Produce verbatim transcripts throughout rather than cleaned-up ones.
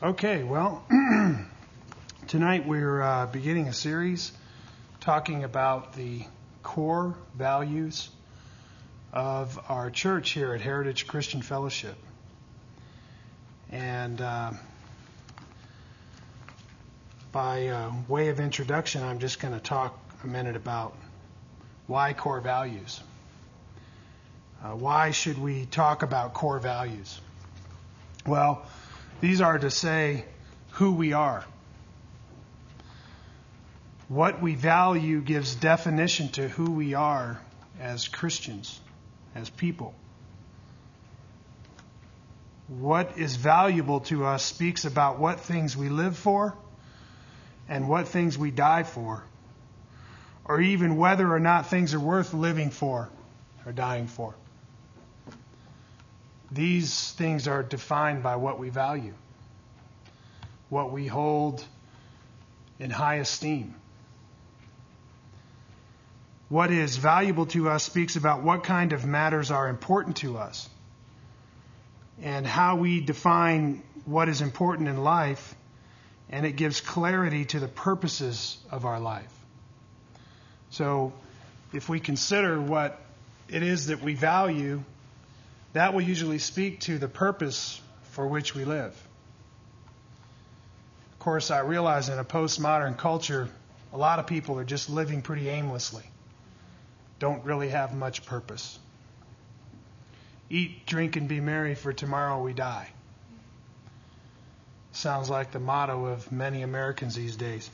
Okay, well, tonight we're uh, beginning a series talking about the core values of our church here at Heritage Christian Fellowship. And uh, by uh, way of introduction, I'm just going to talk a minute about why core values. Uh, why should we talk about core values? Well, these are to say who we are. What we value gives definition to who we are as Christians, as people. What is valuable to us speaks about what things we live for and what things we die for, or even whether or not things are worth living for or dying for. These things are defined by what we value, what we hold in high esteem. What is valuable to us speaks about what kind of matters are important to us and how we define what is important in life, and it gives clarity to the purposes of our life. So if we consider what it is that we value, that will usually speak to the purpose for which we live. Of course, I realize in a postmodern culture, a lot of people are just living pretty aimlessly, don't really have much purpose. Eat, drink, and be merry, for tomorrow we die. Sounds like the motto of many Americans these days.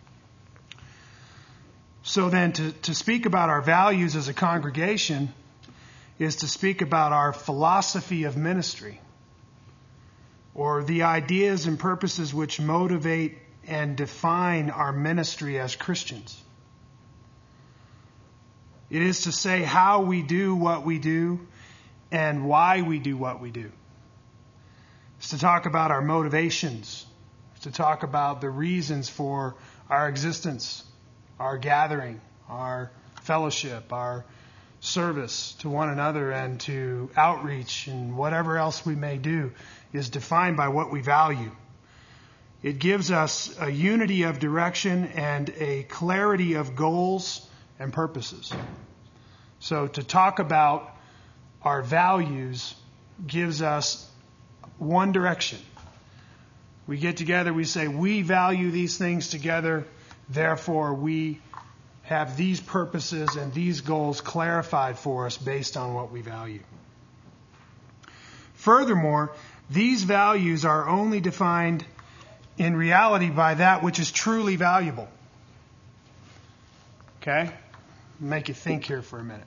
So then to, to speak about our values as a congregation is to speak about our philosophy of ministry, or the ideas and purposes which motivate and define our ministry as Christians. It is to say how we do what we do and why we do what we do. It's to talk about our motivations. It's to talk about the reasons for our existence, our gathering, our fellowship, our service to one another and to outreach, and whatever else we may do is defined by what we value. It gives us a unity of direction and a clarity of goals and purposes. So to talk about our values gives us one direction. We get together, we say, we value these things together, therefore we have these purposes and these goals clarified for us based on what we value. Furthermore, these values are only defined in reality by that which is truly valuable. Okay? Make you think here for a minute.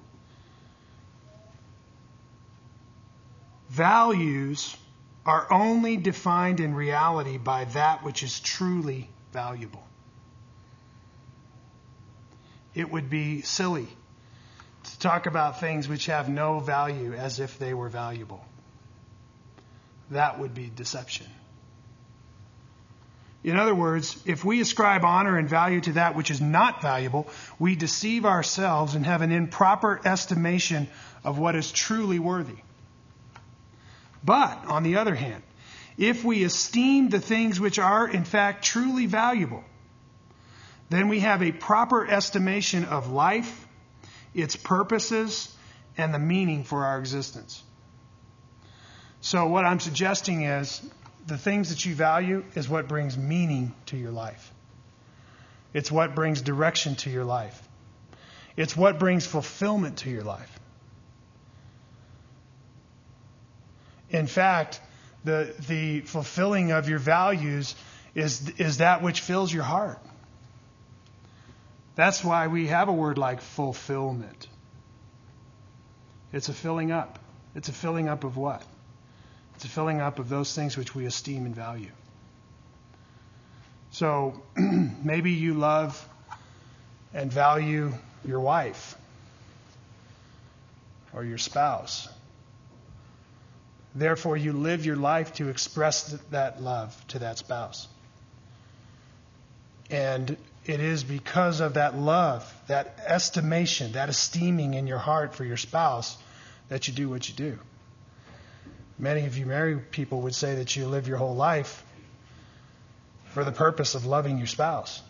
Values are only defined in reality by that which is truly valuable. It would be silly to talk about things which have no value as if they were valuable. That would be deception. In other words, if we ascribe honor and value to that which is not valuable, we deceive ourselves and have an improper estimation of what is truly worthy. But, on the other hand, if we esteem the things which are in fact truly valuable, then we have a proper estimation of life, its purposes, and the meaning for our existence. So what I'm suggesting is the things that you value is what brings meaning to your life. It's what brings direction to your life. It's what brings fulfillment to your life. In fact, the the fulfilling of your values is is that which fills your heart. That's why we have a word like fulfillment. It's a filling up. It's a filling up of what? It's a filling up of those things which we esteem and value. So maybe you love and value your wife or your spouse. Therefore, you live your life to express that love to that spouse. And it is because of that love, that estimation, that esteeming in your heart for your spouse that you do what you do. Many of you married people would say that you live your whole life for the purpose of loving your spouse.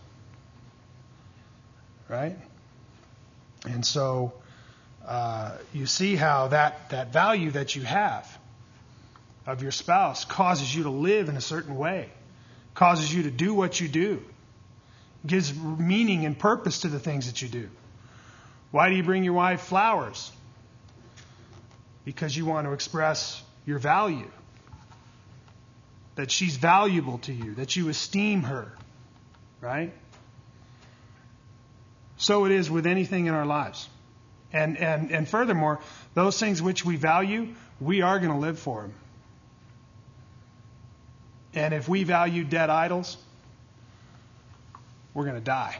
Right? And so uh, you see how that, that value that you have of your spouse causes you to live in a certain way, causes you to do what you do, gives meaning and purpose to the things that you do. Why do you bring your wife flowers? Because you want to express your value, that she's valuable to you, that you esteem her, right? So it is with anything in our lives. And, and, and furthermore, those things which we value, we are going to live for them. And if we value dead idols, we're going to die.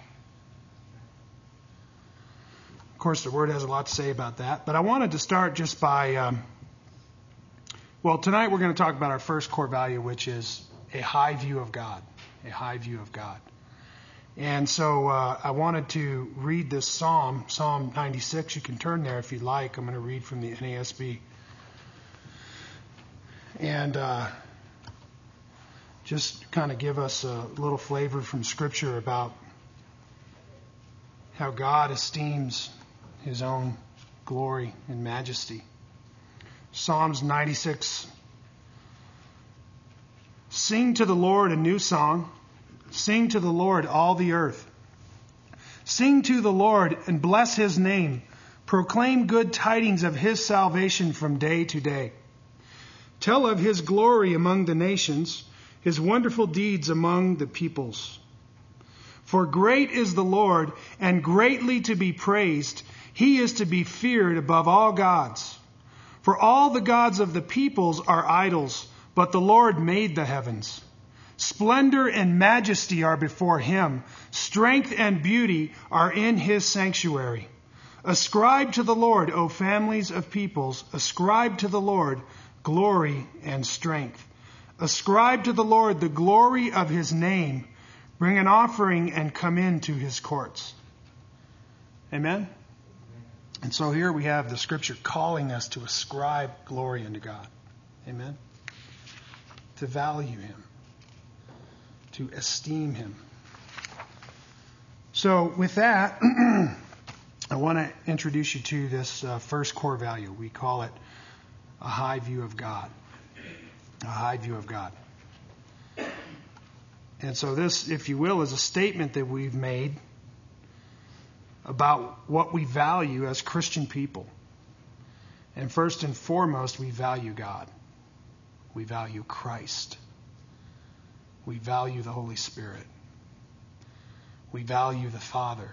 Of course, the Word has a lot to say about that. But I wanted to start just by, um, well, tonight we're going to talk about our first core value, which is a high view of God. A high view of God. And so uh, I wanted to read this psalm, Psalm ninety-six. You can turn there if you'd like. I'm going to read from the N A S B. And uh, just kind of give us a little flavor from Scripture about how God esteems His own glory and majesty. Psalms ninety-six. Sing to the Lord a new song. Sing to the Lord, all the earth. Sing to the Lord and bless His name. Proclaim good tidings of His salvation from day to day. Tell of His glory among the nations, His wonderful deeds among the peoples. For great is the Lord, and greatly to be praised. He is to be feared above all gods. For all the gods of the peoples are idols, but the Lord made the heavens. Splendor and majesty are before Him. Strength and beauty are in His sanctuary. Ascribe to the Lord, O families of peoples. Ascribe to the Lord glory and strength. Ascribe to the Lord the glory of His name. Bring an offering and come into His courts. Amen? And so here we have the Scripture calling us to ascribe glory unto God. Amen? To value Him. To esteem Him. So with that, I want to introduce you to this uh, first core value. We call it a high view of God. A high view of God. And so this, if you will, is a statement that we've made about what we value as Christian people. And first and foremost, we value God. We value Christ. We value the Holy Spirit. We value the Father.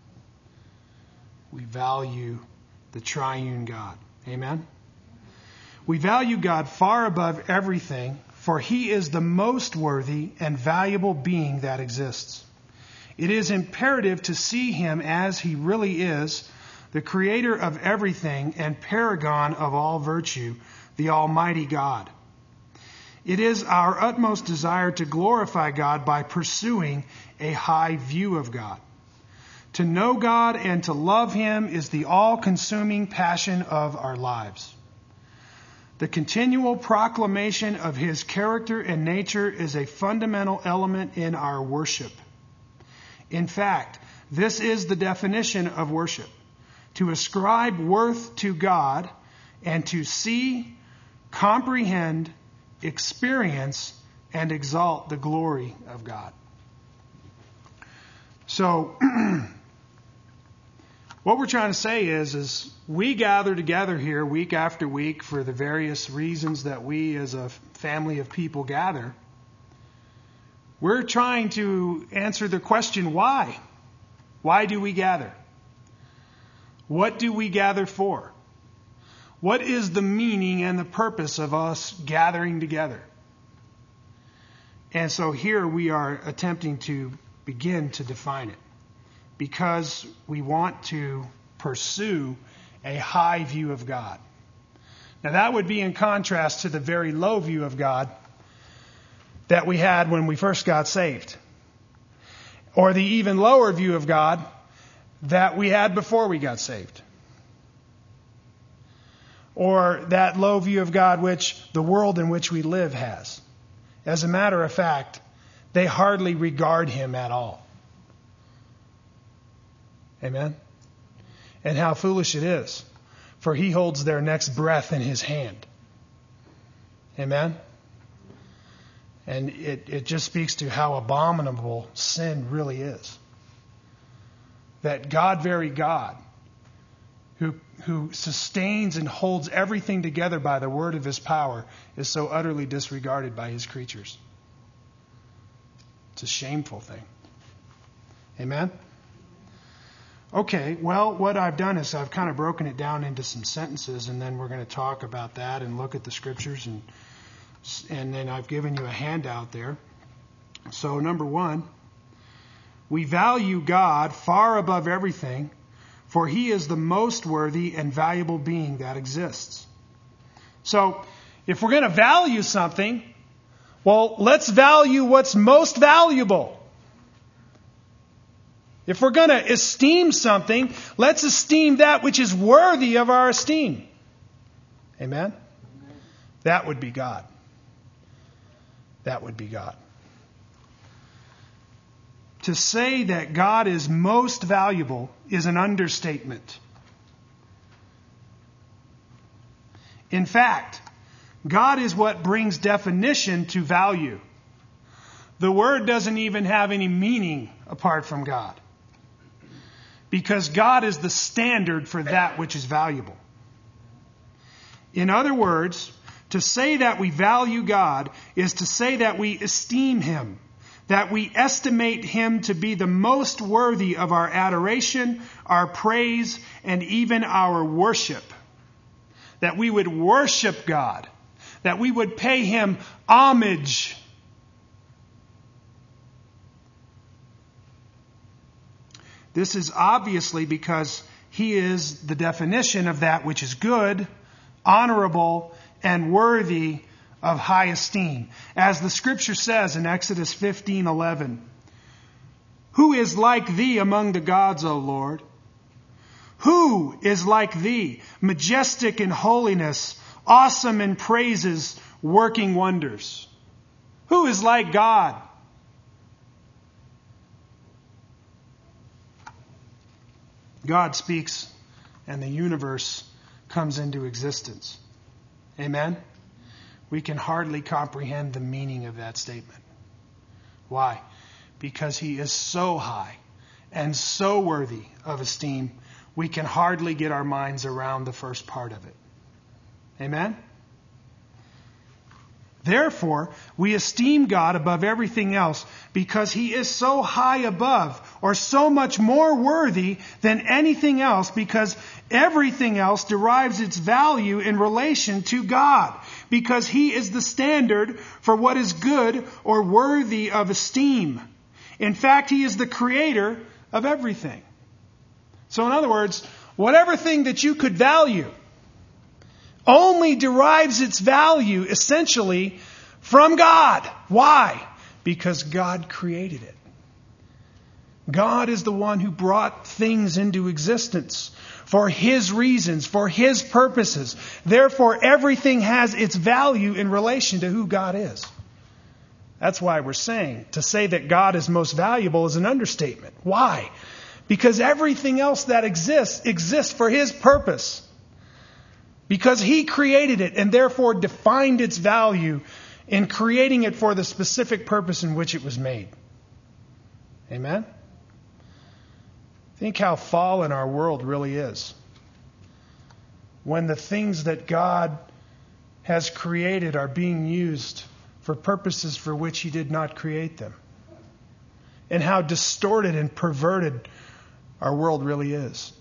We value the triune God. Amen? We value God far above everything, for He is the most worthy and valuable being that exists. It is imperative to see Him as He really is, the Creator of everything and paragon of all virtue, the Almighty God. It is our utmost desire to glorify God by pursuing a high view of God. To know God and to love Him is the all-consuming passion of our lives. The continual proclamation of His character and nature is a fundamental element in our worship. In fact, this is the definition of worship: to ascribe worth to God and to see, comprehend, experience, and exalt the glory of God. So, what we're trying to say is, is we gather together here week after week for the various reasons that we as a family of people gather. We're trying to answer the question, why? Why do we gather? What do we gather for? What is the meaning and the purpose of us gathering together? And so here we are attempting to begin to define it, because we want to pursue a high view of God. Now that would be in contrast to the very low view of God that we had when we first got saved, or the even lower view of God that we had before we got saved, or that low view of God which the world in which we live has. As a matter of fact, they hardly regard him at all. Amen? And how foolish it is, for he holds their next breath in his hand. Amen? And it, it just speaks to how abominable sin really is. That God, very God, who, who sustains and holds everything together by the word of his power, is so utterly disregarded by his creatures. It's a shameful thing. Amen? Okay, well, what I've done is I've kind of broken it down into some sentences, and then we're going to talk about that and look at the scriptures, and and then I've given you a handout there. So, number one, we value God far above everything, for he is the most worthy and valuable being that exists. So, if we're going to value something, well, let's value what's most valuable. If we're going to esteem something, let's esteem that which is worthy of our esteem. Amen? That would be God. That would be God. To say that God is most valuable is an understatement. In fact, God is what brings definition to value. The word doesn't even have any meaning apart from God. Because God is the standard for that which is valuable. In other words, to say that we value God is to say that we esteem him, that we estimate him to be the most worthy of our adoration, our praise, and even our worship. That we would worship God, that we would pay him homage. This is obviously because he is the definition of that which is good, honorable, and worthy of high esteem. As the scripture says in Exodus fifteen eleven, "Who is like thee among the gods, O Lord? Who is like thee, majestic in holiness, awesome in praises, working wonders?" Who is like God? God speaks and the universe comes into existence. Amen? We can hardly comprehend the meaning of that statement. Why? Because he is so high and so worthy of esteem, we can hardly get our minds around the first part of it. Amen? Therefore, we esteem God above everything else because he is so high above or so much more worthy than anything else, because everything else derives its value in relation to God, because he is the standard for what is good or worthy of esteem. In fact, he is the creator of everything. So in other words, whatever thing that you could value only derives its value essentially from God. Why? Because God created it. God is the one who brought things into existence for his reasons, for his purposes. Therefore, everything has its value in relation to who God is. That's why we're saying, to say that God is most valuable is an understatement. Why? Because everything else that exists, exists for his purpose. Because he created it and therefore defined its value in creating it for the specific purpose in which it was made. Amen? Think how fallen our world really is. When the things that God has created are being used for purposes for which he did not create them. And how distorted and perverted our world really is.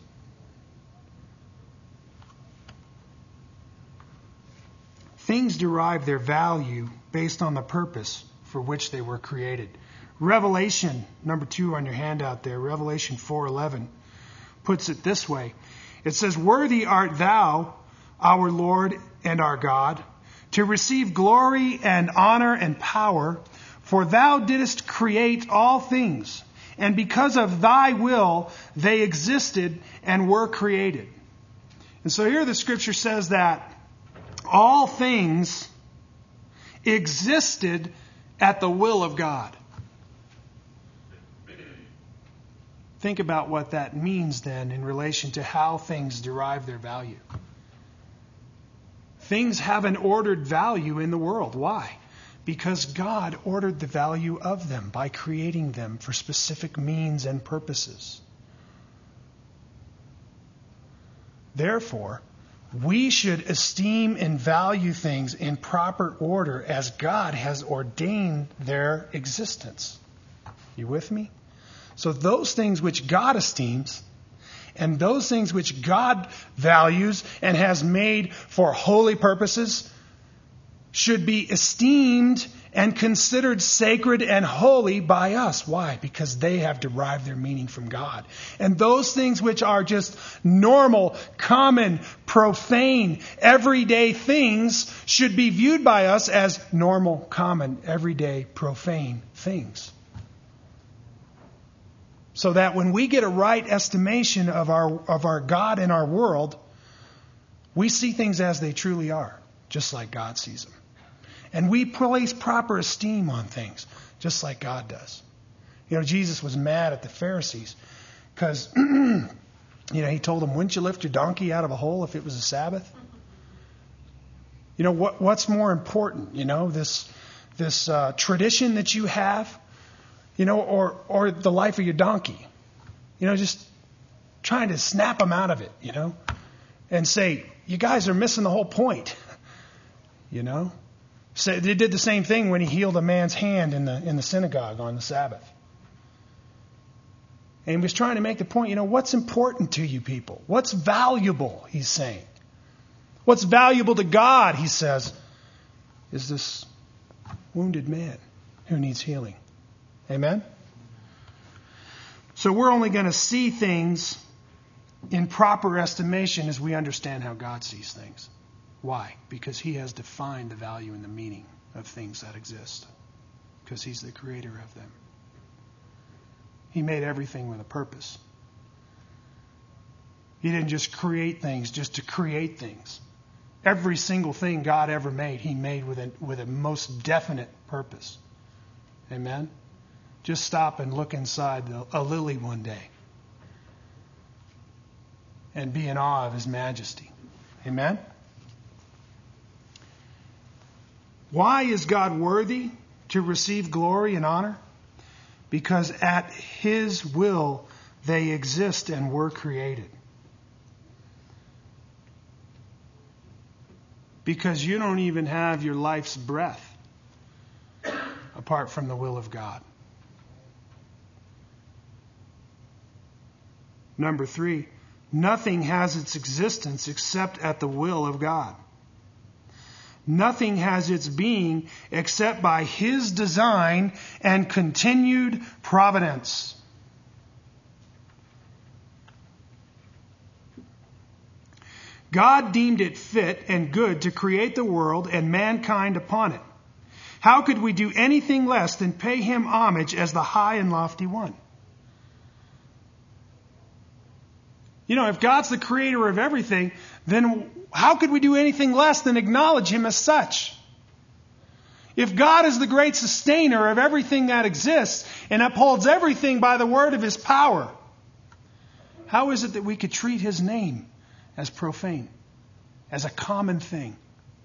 Things derive their value based on the purpose for which they were created. Revelation, number two on your handout there, Revelation four eleven, puts it this way. It says, "Worthy art thou, our Lord and our God, to receive glory and honor and power, for thou didst create all things, and because of thy will they existed and were created." And so here the scripture says that all things existed at the will of God. Think about what that means then in relation to how things derive their value. Things have an ordered value in the world. Why? Because God ordered the value of them by creating them for specific means and purposes. Therefore, we should esteem and value things in proper order as God has ordained their existence. You with me? So those things which God esteems and those things which God values and has made for holy purposes should be esteemed and considered sacred and holy by us. Why? Because they have derived their meaning from God. And those things which are just normal, common, profane, everyday things should be viewed by us as normal, common, everyday, profane things. So that when we get a right estimation of our of our God and our world, we see things as they truly are, just like God sees them. And we place proper esteem on things, just like God does. You know, Jesus was mad at the Pharisees because, you know, he told them, wouldn't you lift your donkey out of a hole if it was a Sabbath? You know, what what's more important, you know, this this uh, tradition that you have, you know, or or the life of your donkey? You know, just trying to snap them out of it, you know, and say, you guys are missing the whole point, you know. So they did the same thing when he healed a man's hand in the in the synagogue on the Sabbath. And he was trying to make the point, you know, what's important to you people? What's valuable, he's saying. What's valuable to God, he says, is this wounded man who needs healing. Amen? So we're only going to see things in proper estimation as we understand how God sees things. Why? Because he has defined the value and the meaning of things that exist. Because he's the creator of them. He made everything with a purpose. He didn't just create things just to create things. Every single thing God ever made, he made with a, with a most definite purpose. Amen? Just stop and look inside the, a lily one day. And be in awe of his majesty. Amen? Why is God worthy to receive glory and honor? Because at his will they exist and were created. Because you don't even have your life's breath apart from the will of God. Number three, nothing has its existence except at the will of God. Nothing has its being except by his design and continued providence. God deemed it fit and good to create the world and mankind upon it. How could we do anything less than pay him homage as the high and lofty one? You know, if God's the creator of everything, then how could we do anything less than acknowledge him as such? If God is the great sustainer of everything that exists and upholds everything by the word of his power, how is it that we could treat his name as profane, as a common thing?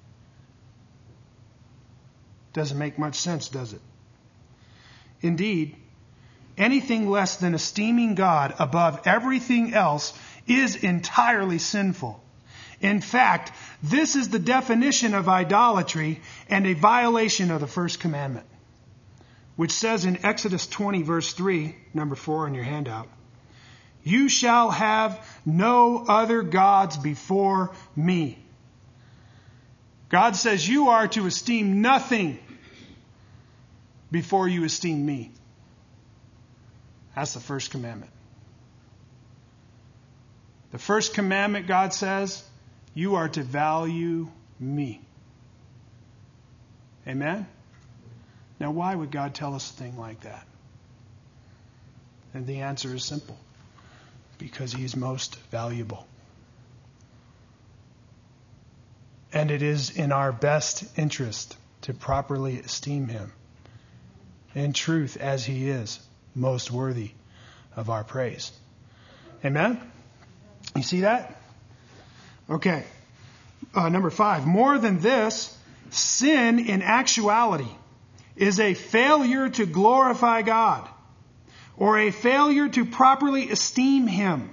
Doesn't make much sense, does it? Indeed, anything less than esteeming God above everything else is entirely sinful. In fact, this is the definition of idolatry and a violation of the first commandment, which says in Exodus twenty, verse three, number four in your handout, you shall have no other gods before me. God says you are to esteem nothing before you esteem me. That's the first commandment. The first commandment, God says, you are to value me. Amen? Now, why would God tell us a thing like that? And the answer is simple. Because he is most valuable. And it is in our best interest to properly esteem him. In truth, as he is most worthy of our praise. Amen? You see that? Okay. Uh, number five. More than this, sin in actuality is a failure to glorify God or a failure to properly esteem Him.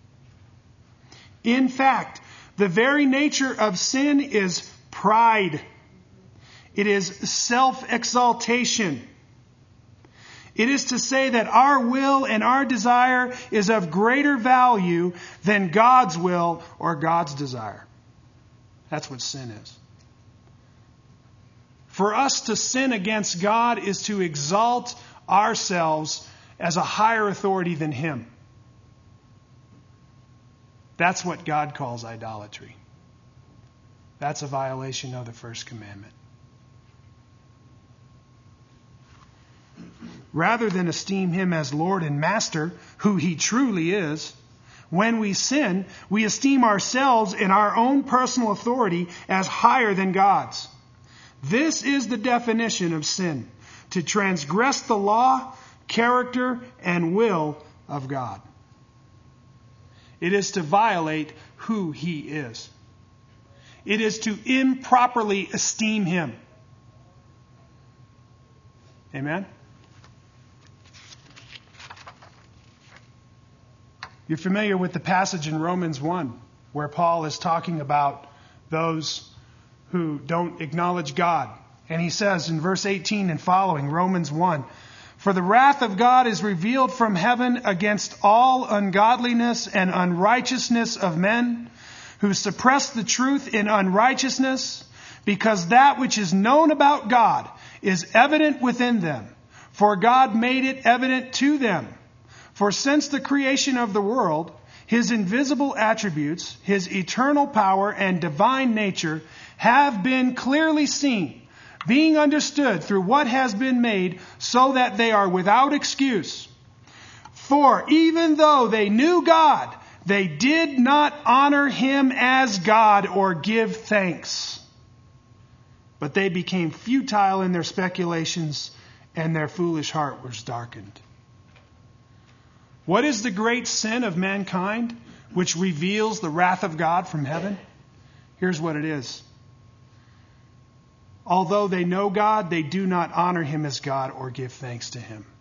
In fact, the very nature of sin is pride. It is self-exaltation. It is to say that our will and our desire is of greater value than God's will or God's desire. That's what sin is. For us to sin against God is to exalt ourselves as a higher authority than Him. That's what God calls idolatry. That's a violation of the first commandment. Rather than esteem Him as Lord and Master, who He truly is, when we sin, we esteem ourselves and our own personal authority as higher than God's. This is the definition of sin: to transgress the law, character, and will of God. It is to violate who He is. It is to improperly esteem Him. Amen? You're familiar with the passage in Romans one where Paul is talking about those who don't acknowledge God. And he says in verse eighteen and following, Romans one, "For the wrath of God is revealed from heaven against all ungodliness and unrighteousness of men, who suppress the truth in unrighteousness, because that which is known about God is evident within them. For God made it evident to them. For since the creation of the world, His invisible attributes, His eternal power and divine nature have been clearly seen, being understood through what has been made, so that they are without excuse. For even though they knew God, they did not honor Him as God or give thanks. But they became futile in their speculations, and their foolish heart was darkened." What is the great sin of mankind which reveals the wrath of God from heaven? Here's what it is. Although they know God, they do not honor Him as God or give thanks to Him.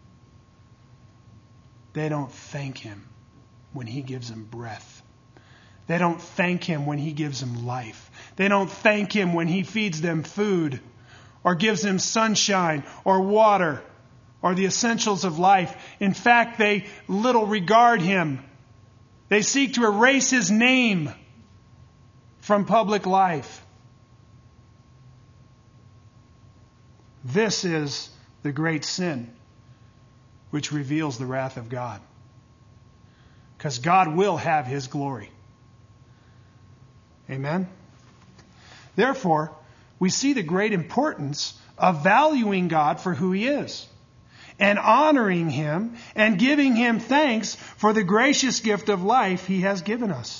They don't thank Him when He gives them breath. They don't thank Him when He gives them life. They don't thank Him when He feeds them food or gives them sunshine or water or the essentials of life. In fact, they little regard Him. They seek to erase His name from public life. This is the great sin which reveals the wrath of God. Because God will have His glory. Amen? Therefore, we see the great importance of valuing God for who He is, and honoring Him and giving Him thanks for the gracious gift of life He has given us.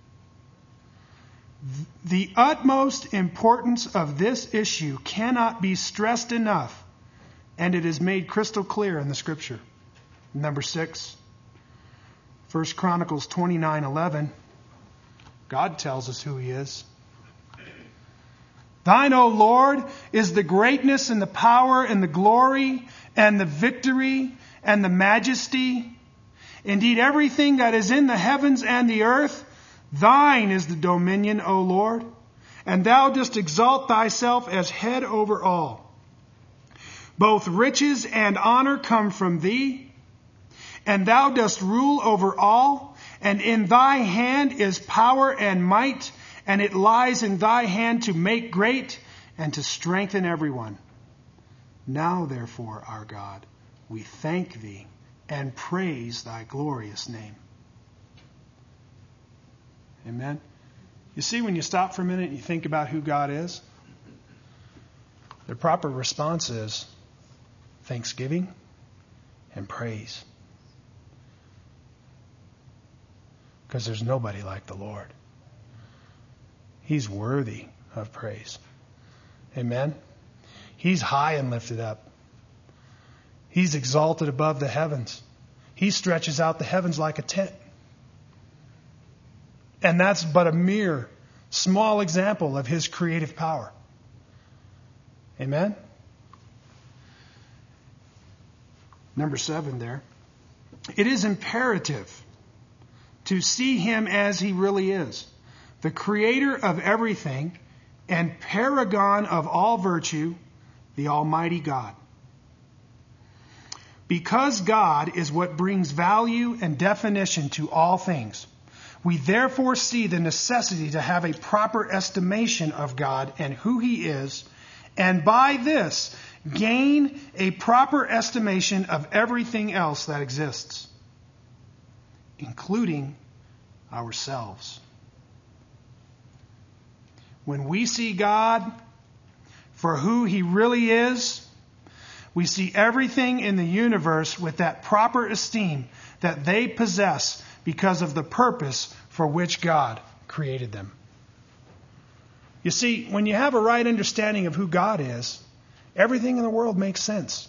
The utmost importance of this issue cannot be stressed enough, and it is made crystal clear in the Scripture. Number six, First Chronicles twenty-nine eleven. God tells us who He is. "Thine, O Lord, is the greatness and the power and the glory and the victory and the majesty. Indeed, everything that is in the heavens and the earth, Thine is the dominion, O Lord, and Thou dost exalt Thyself as head over all. Both riches and honor come from Thee, and Thou dost rule over all, and in Thy hand is power and might, and it lies in Thy hand to make great and to strengthen everyone. Now, therefore, our God, we thank Thee and praise Thy glorious name." Amen. You see, when you stop for a minute and you think about who God is, the proper response is thanksgiving and praise. Because there's nobody like the Lord. He's worthy of praise. Amen. He's high and lifted up. He's exalted above the heavens. He stretches out the heavens like a tent. And that's but a mere small example of His creative power. Amen? Number seven there. It is imperative to see Him as He really is, the creator of everything and paragon of all virtue, the Almighty God. Because God is what brings value and definition to all things, we therefore see the necessity to have a proper estimation of God and who He is, and by this gain a proper estimation of everything else that exists, including ourselves. When we see God for who He really is, we see everything in the universe with that proper esteem that they possess because of the purpose for which God created them. You see, when you have a right understanding of who God is, everything in the world makes sense.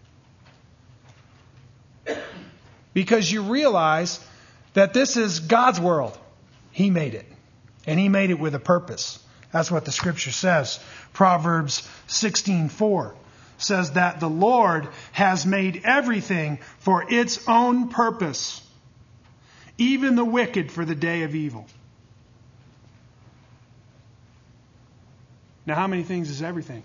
Because you realize that this is God's world. He made it. And He made it with a purpose. That's what the Scripture says. Proverbs sixteen four says that the Lord has made everything for its own purpose, even the wicked for the day of evil. Now, how many things is everything?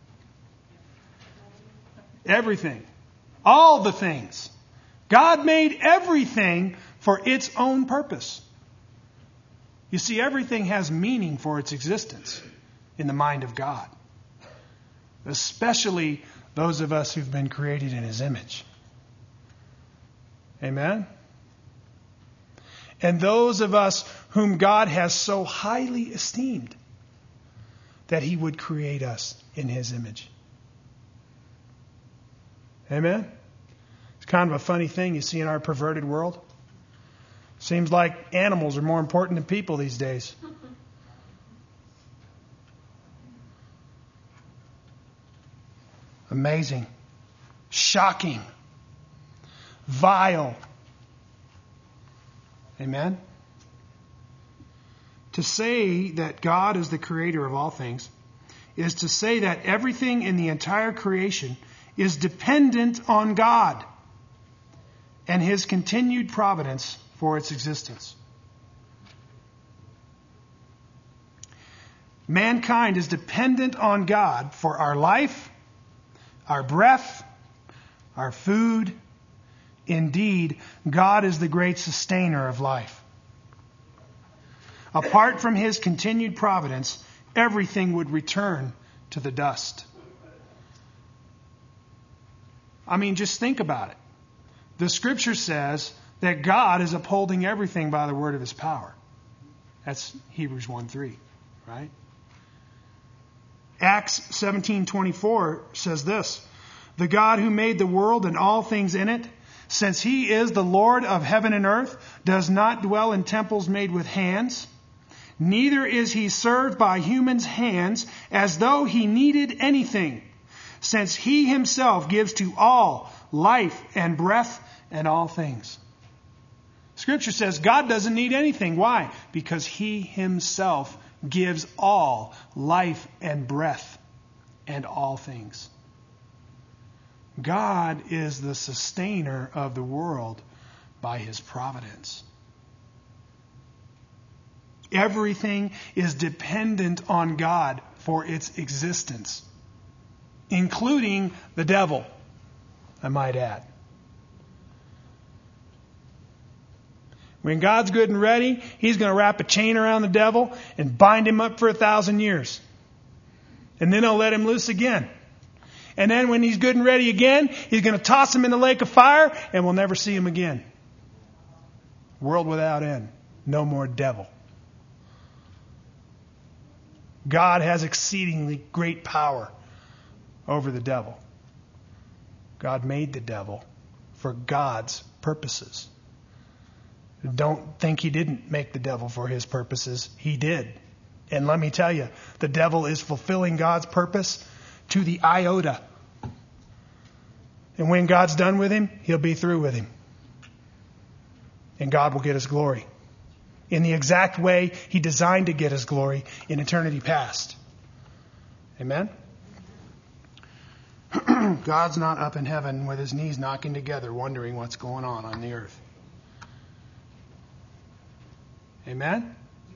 Everything. All the things. God made everything for its own purpose. You see, everything has meaning for its existence in the mind of God. Especially those of us who've been created in His image. Amen? And those of us whom God has so highly esteemed that He would create us in His image. Amen? It's kind of a funny thing you see in our perverted world. Seems like animals are more important than people these days. Amazing. Shocking. Vile. Amen? To say that God is the creator of all things is to say that everything in the entire creation is dependent on God and His continued providence for its existence. Mankind is dependent on God for our life, our breath, our food. Indeed, God is the great sustainer of life. Apart from His continued providence, everything would return to the dust. I mean, just think about it. The Scripture says that God is upholding everything by the word of His power. That's Hebrews one three, right? Acts seventeen twenty-four says this, "The God who made the world and all things in it, since He is the Lord of heaven and earth, does not dwell in temples made with hands, neither is He served by humans' hands as though He needed anything, since He Himself gives to all life and breath and all things." Scripture says God doesn't need anything. Why? Because He Himself gives all life and breath and all things. God is the sustainer of the world by His providence. Everything is dependent on God for its existence, including the devil, I might add. When God's good and ready, He's going to wrap a chain around the devil and bind him up for a thousand years. And then He'll let him loose again. And then when He's good and ready again, He's going to toss him in the lake of fire and we'll never see him again. World without end. No more devil. God has exceedingly great power over the devil. God made the devil for God's purposes. Don't think He didn't make the devil for His purposes. He did. And let me tell you, the devil is fulfilling God's purpose to the iota. And when God's done with him, He'll be through with him. And God will get his glory in the exact way he designed to get his glory in eternity past. Amen? God's not up in heaven with his knees knocking together, wondering what's going on on the earth. Amen?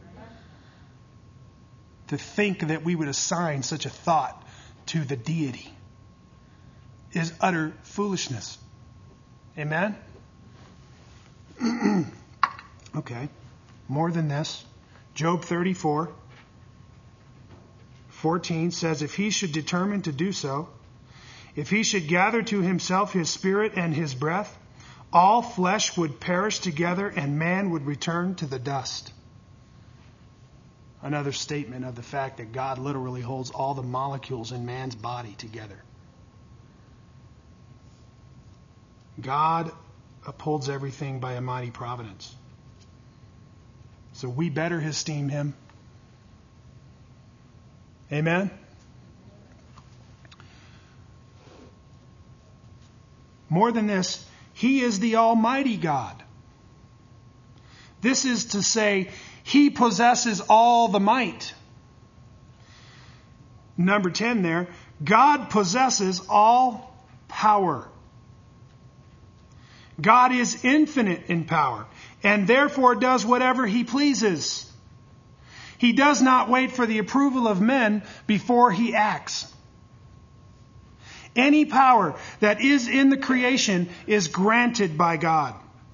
To think that we would assign such a thought to the deity is utter foolishness. Amen? Okay. More than this. Job thirty-four, fourteen says, if he should determine to do so, if he should gather to himself his spirit and his breath, all flesh would perish together and man would return to the dust. Another statement of the fact that God literally holds all the molecules in man's body together. God upholds everything by a mighty providence. So we better esteem him. Amen? More than this, he is the Almighty God. This is to say, he possesses all the might. Number ten there, God possesses all power. God is infinite in power and therefore does whatever he pleases. He does not wait for the approval of men before he acts. Any power that is in the creation is granted by God.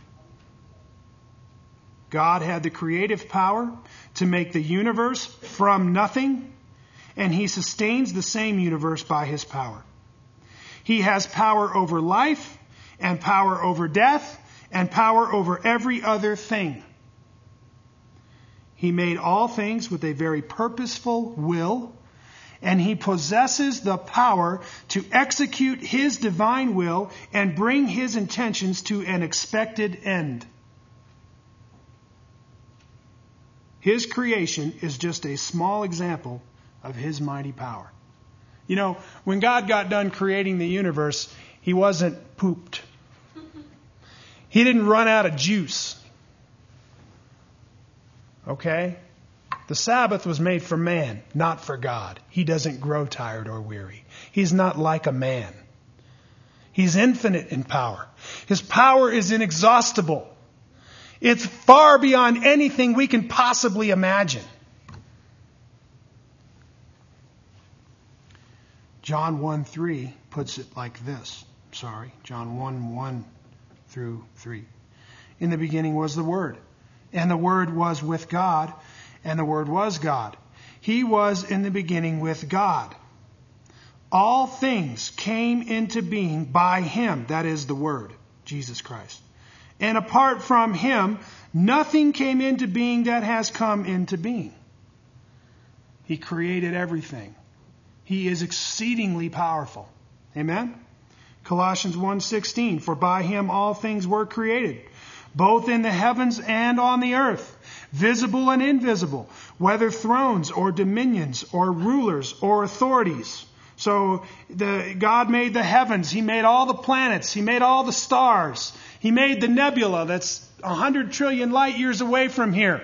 God had the creative power to make the universe from nothing, and he sustains the same universe by his power. He has power over life and power over death and power over every other thing. He made all things with a very purposeful will, and he possesses the power to execute his divine will and bring his intentions to an expected end. His creation is just a small example of his mighty power. You know, when God got done creating the universe, he wasn't pooped. He didn't run out of juice. Okay? The Sabbath was made for man, not for God. He doesn't grow tired or weary. He's not like a man. He's infinite in power. His power is inexhaustible. It's far beyond anything we can possibly imagine. John one three puts it like this. Sorry, John one one through three. In the beginning was the Word, and the Word was with God, and the Word was God. He was in the beginning with God. All things came into being by him, that is the Word, Jesus Christ. And apart from him, nothing came into being that has come into being. He created everything. He is exceedingly powerful. Amen? Colossians one sixteen, for by him all things were created, both in the heavens and on the earth, visible and invisible, whether thrones or dominions or rulers or authorities. So the, God made the heavens. He made all the planets. He made all the stars. He made the nebula that's a hundred trillion light years away from here.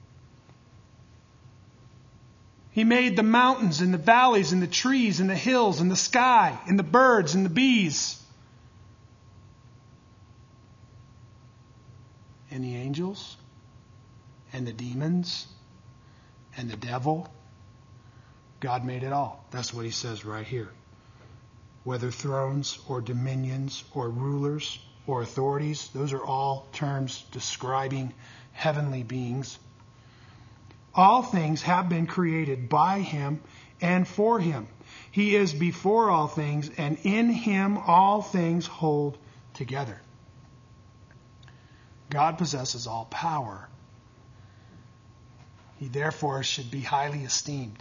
He made the mountains and the valleys and the trees and the hills and the sky and the birds and the bees. And the angels and the demons and the devil. God made it all. That's what he says right here. Whether thrones or dominions or rulers or authorities, those are all terms describing heavenly beings. All things have been created by him and for him. He is before all things, and in him all things hold together. God possesses all power. He therefore should be highly esteemed.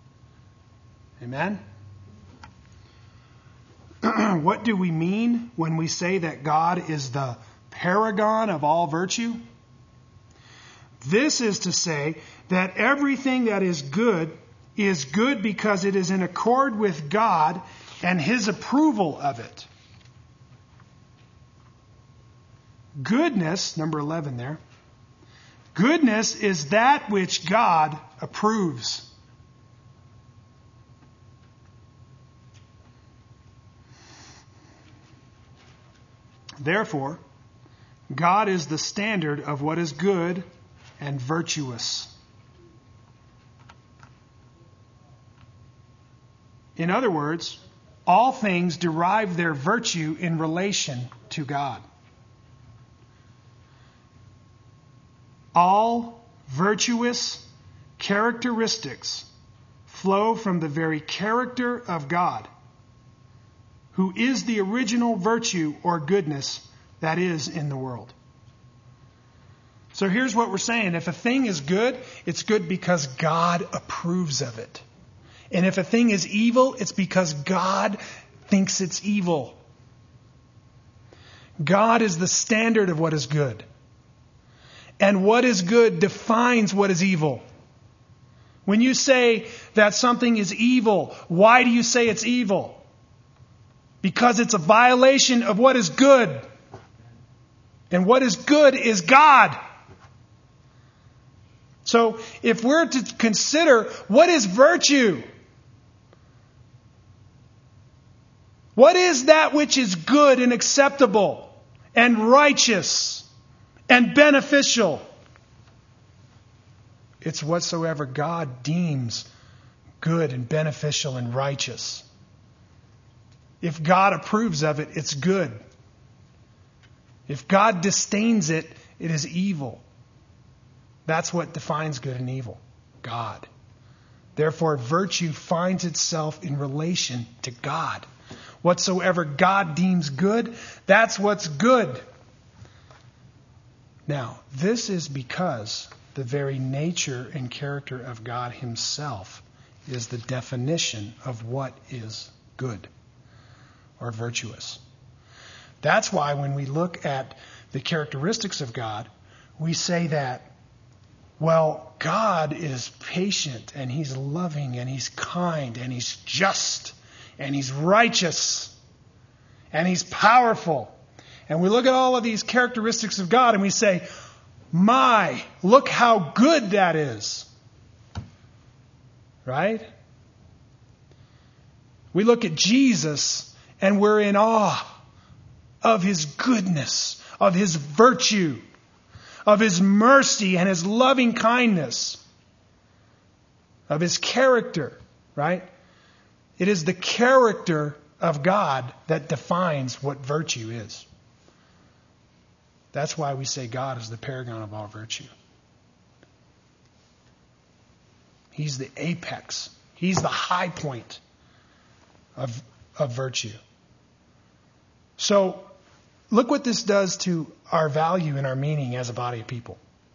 Amen? What do we mean when we say that God is the paragon of all virtue? This is to say that everything that is good is good because it is in accord with God and his approval of it. Goodness, number eleven there. Goodness is that which God approves. Therefore, God is the standard of what is good and virtuous. In other words, all things derive their virtue in relation to God. All virtuous characteristics flow from the very character of God, who is the original virtue or goodness that is in the world. So here's what we're saying. If a thing is good, it's good because God approves of it. And if a thing is evil, it's because God thinks it's evil. God is the standard of what is good. And what is good defines what is evil. When you say that something is evil, why do you say it's evil? Because it's a violation of what is good. And what is good is God. So if we're to consider what is virtue, what is that which is good and acceptable and righteous and beneficial? It's whatsoever God deems good and beneficial and righteous. If God approves of it, it's good. If God disdains it, it is evil. That's what defines good and evil. God. Therefore, virtue finds itself in relation to God. Whatsoever God deems good, that's what's good. Now, this is because the very nature and character of God Himself is the definition of what is good or virtuous. That's why when we look at the characteristics of God, we say that, well, God is patient and He's loving and He's kind and He's just and He's righteous and He's powerful. And we look at all of these characteristics of God and we say, my, look how good that is. Right? We look at Jesus and we're in awe of His goodness, of His virtue, of His mercy and His loving kindness, of His character, right? It is the character of God that defines what virtue is. That's why we say God is the paragon of all virtue. He's the apex. He's the high point of, of virtue. So, look what this does to our value and our meaning as a body of people.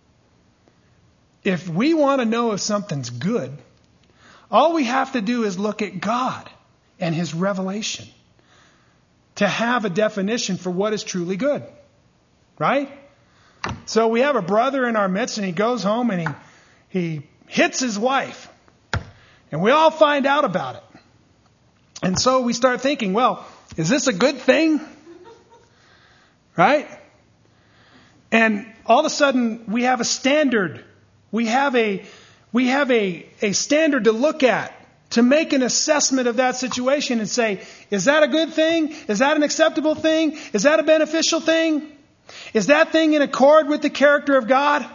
If we want to know if something's good, all we have to do is look at God and His revelation to have a definition for what is truly good. Right? So we have a brother in our midst and he goes home and he, he hits his wife. And we all find out about it. And so we start thinking, well, is this a good thing? Right? And all of a sudden we have a standard. We have a we have a, a standard to look at, to make an assessment of that situation and say, is that a good thing? Is that an acceptable thing? Is that a beneficial thing? Is that thing in accord with the character of God?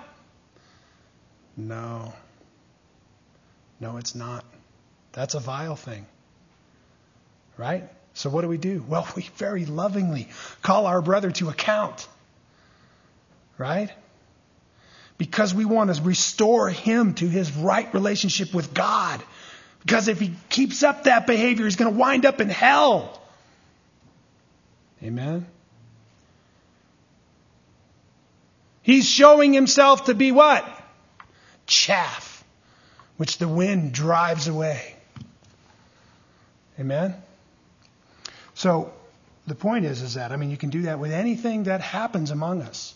No. No, it's not. That's a vile thing. Right? So what do we do? Well, we very lovingly call our brother to account. Right? Because we want to restore him to his right relationship with God. Because if he keeps up that behavior, he's going to wind up in hell. Amen? He's showing himself to be what? Chaff, which the wind drives away. Amen? So the point is, is that, I mean, you can do that with anything that happens among us.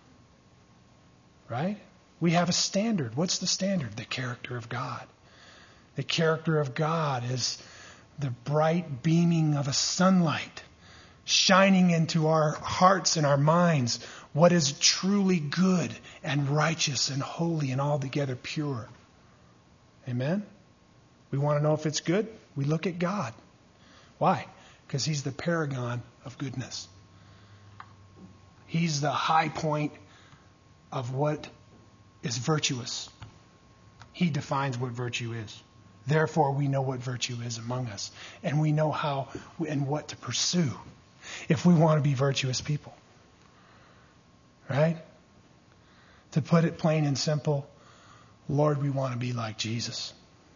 Right? We have a standard. What's the standard? The character of God. The character of God is the bright beaming of a sunlight shining into our hearts and our minds what is truly good and righteous and holy and altogether pure. Amen? We want to know if it's good? We look at God. Why? Because He's the paragon of goodness. He's the high point of what is virtuous. He defines what virtue is. Therefore, we know what virtue is among us. And we know how and what to pursue if we want to be virtuous people. Right? To put it plain and simple, Lord, we want to be like Jesus.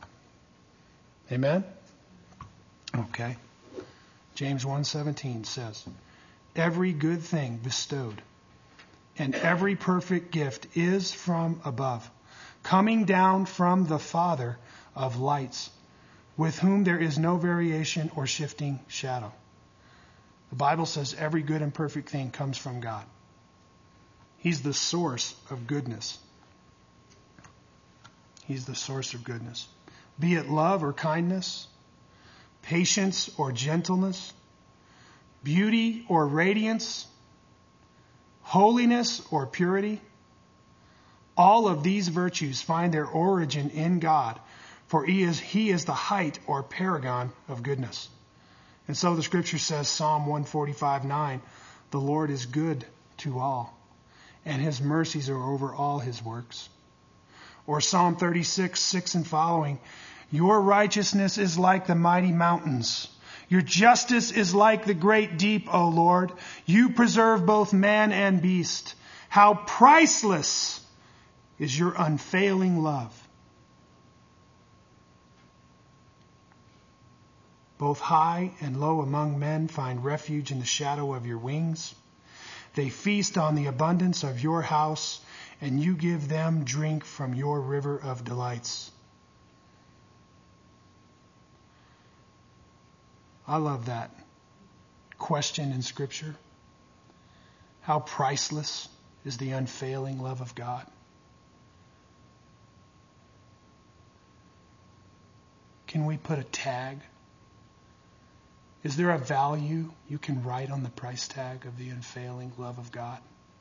Amen? Okay. James one seventeen says, every good thing bestowed and every perfect gift is from above, coming down from the Father of lights, with whom there is no variation or shifting shadow. The Bible says every good and perfect thing comes from God. He's the source of goodness. He's the source of goodness. Be it love or kindness, patience or gentleness, beauty or radiance, holiness or purity. All of these virtues find their origin in God, for He is, He is the height or paragon of goodness. And so the Scripture says, Psalm one forty-five nine, the Lord is good to all, and His mercies are over all His works. Or Psalm thirty-six six and following, your righteousness is like the mighty mountains. Your justice is like the great deep, O Lord. You preserve both man and beast. How priceless is your unfailing love. Both high and low among men find refuge in the shadow of your wings. They feast on the abundance of your house, and you give them drink from your river of delights. I love that question in Scripture. How priceless is the unfailing love of God? Can we put a tag? Is there a value you can write on the price tag of the unfailing love of God?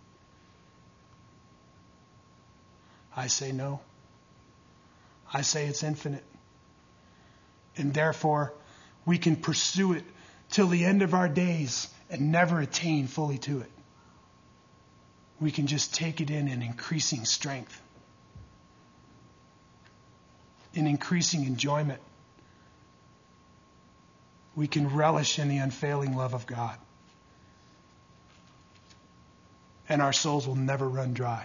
I say no. I say it's infinite. And therefore, we can pursue it till the end of our days and never attain fully to it. We can just take it in in increasing strength, in increasing enjoyment. We can relish in the unfailing love of God. And our souls will never run dry.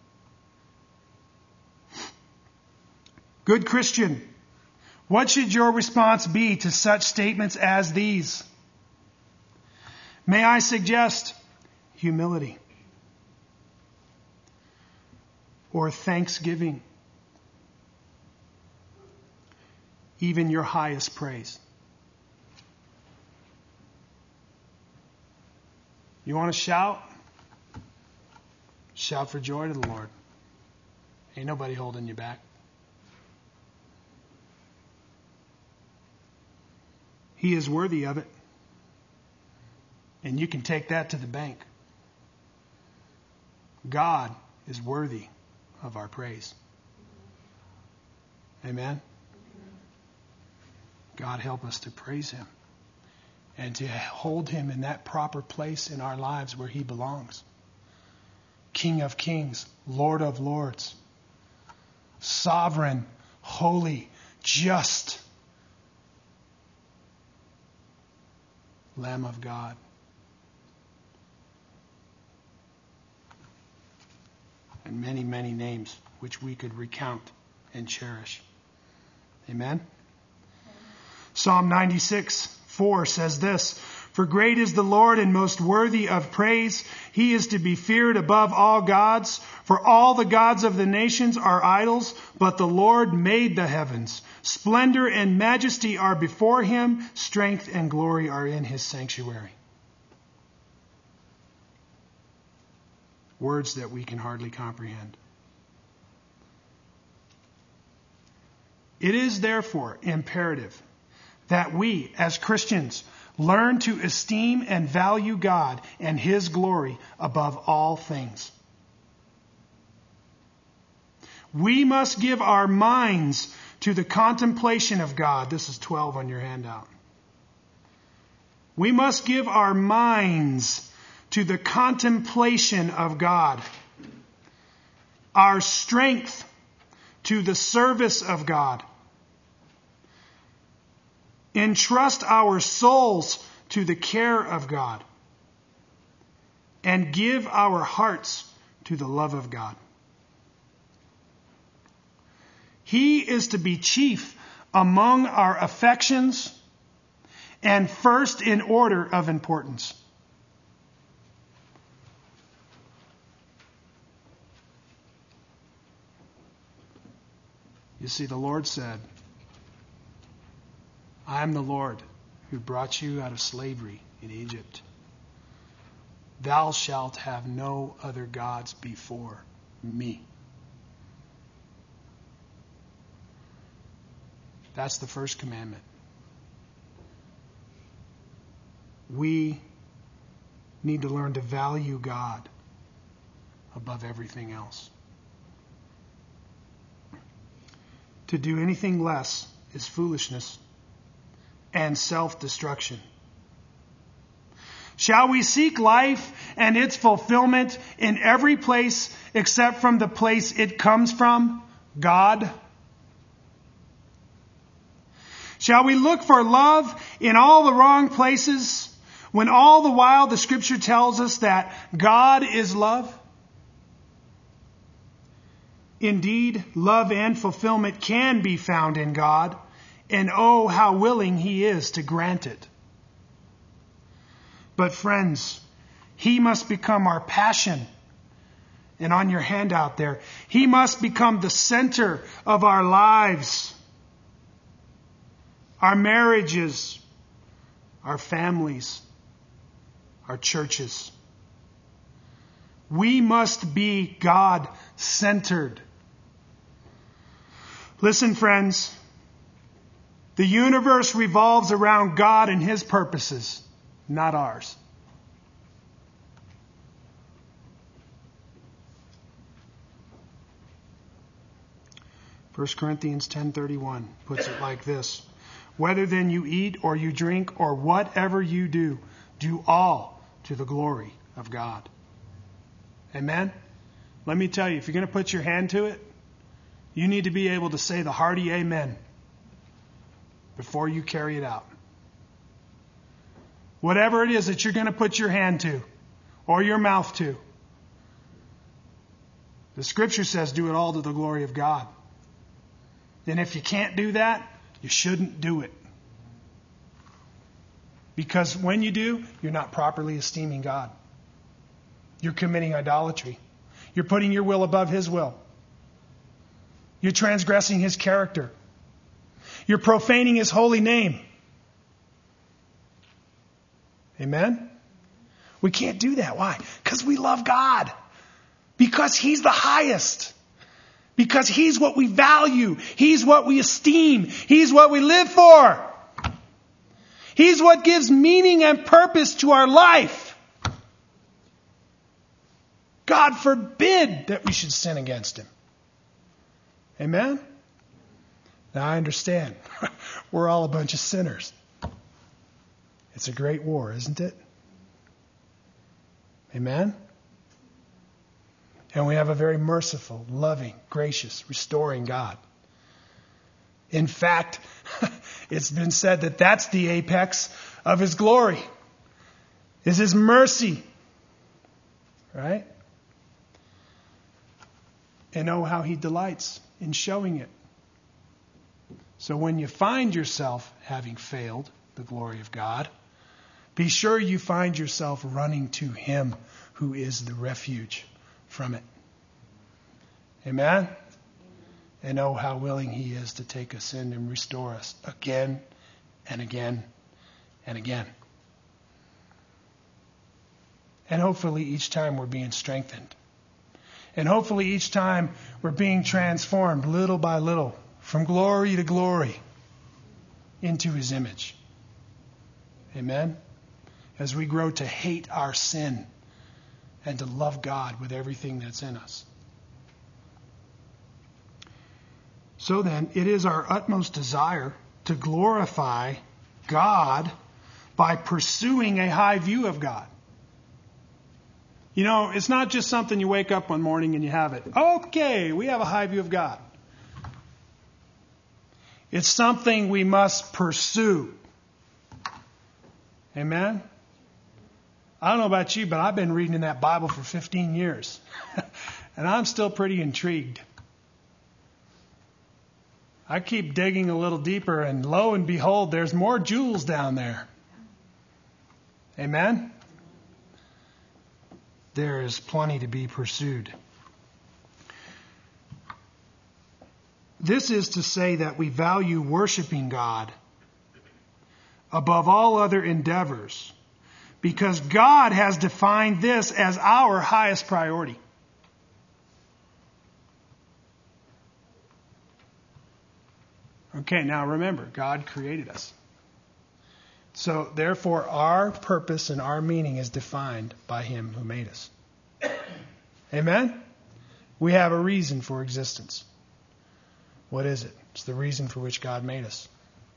Good Christian, what should your response be to such statements as these? May I suggest humility or thanksgiving, even your highest praise. You want to shout? Shout for joy to the Lord. Ain't nobody holding you back. He is worthy of it. And you can take that to the bank. God is worthy of our praise. Amen? God help us to praise Him and to hold Him in that proper place in our lives where He belongs. King of kings, Lord of lords, sovereign, holy, just, Lamb of God. And many, many names which we could recount and cherish. Amen? Psalm ninety-six four says this, for great is the Lord and most worthy of praise. He is to be feared above all gods. For all the gods of the nations are idols, but the Lord made the heavens. Splendor and majesty are before Him. Strength and glory are in His sanctuary. Words that we can hardly comprehend. It is therefore imperative that we, as Christians, Learn to esteem and value God and His glory above all things. We must give our minds to the contemplation of God. This is twelve on your handout. We must give our minds to the contemplation of God. Our strength to the service of God. Entrust our souls to the care of God. And give our hearts to the love of God. He is to be chief among our affections and first in order of importance. You see, the Lord said, I am the Lord who brought you out of slavery in Egypt. Thou shalt have no other gods before me. That's the first commandment. We need to learn to value God above everything else. To do anything less is foolishness and self-destruction. Shall we seek life and its fulfillment in every place except from the place it comes from, God? Shall we look for love in all the wrong places when all the while the Scripture tells us that God is love? Indeed, love and fulfillment can be found in God, and oh, how willing He is to grant it. But friends, He must become our passion. And on your handout there, He must become the center of our lives, our marriages, our families, our churches. We must be God-centered. Listen, friends, the universe revolves around God and His purposes, not ours. First Corinthians ten thirty-one puts it like this. Whether then you eat or you drink or whatever you do, do all to the glory of God. Amen? Let me tell you, if you're going to put your hand to it, you need to be able to say the hearty amen before you carry it out. Whatever it is that you're going to put your hand to or your mouth to, the Scripture says do it all to the glory of God. And if you can't do that, you shouldn't do it. Because when you do, you're not properly esteeming God. You're committing idolatry. You're putting your will above His will. You're transgressing His character. You're profaning His holy name. Amen? We can't do that. Why? Because we love God. Because He's the highest. Because He's what we value. He's what we esteem. He's what we live for. He's what gives meaning and purpose to our life. God forbid that we should sin against Him. Amen? Now I understand. We're all a bunch of sinners. It's a great war, isn't it? Amen? And we have a very merciful, loving, gracious, restoring God. In fact, it's been said that that's the apex of His glory, is His mercy. Right? And oh, how He delights in showing it. So when you find yourself having failed the glory of God, be sure you find yourself running to Him who is the refuge from it. Amen? And oh, how willing He is to take us in and restore us again and again and again. And hopefully each time we're being strengthened. And hopefully each time we're being transformed little by little from glory to glory into His image. Amen? As we grow to hate our sin and to love God with everything that's in us. So then, it is our utmost desire to glorify God by pursuing a high view of God. You know, it's not just something you wake up one morning and you have it. Okay, we have a high view of God. It's something we must pursue. Amen? I don't know about you, but I've been reading in that Bible for fifteen years. And I'm still pretty intrigued. I keep digging a little deeper, and lo and behold, there's more jewels down there. Amen? There is plenty to be pursued. This is to say that we value worshiping God above all other endeavors, because God has defined this as our highest priority. Okay, now remember, God created us. So therefore, our purpose and our meaning is defined by Him who made us. Amen? We have a reason for existence. What is it? It's the reason for which God made us.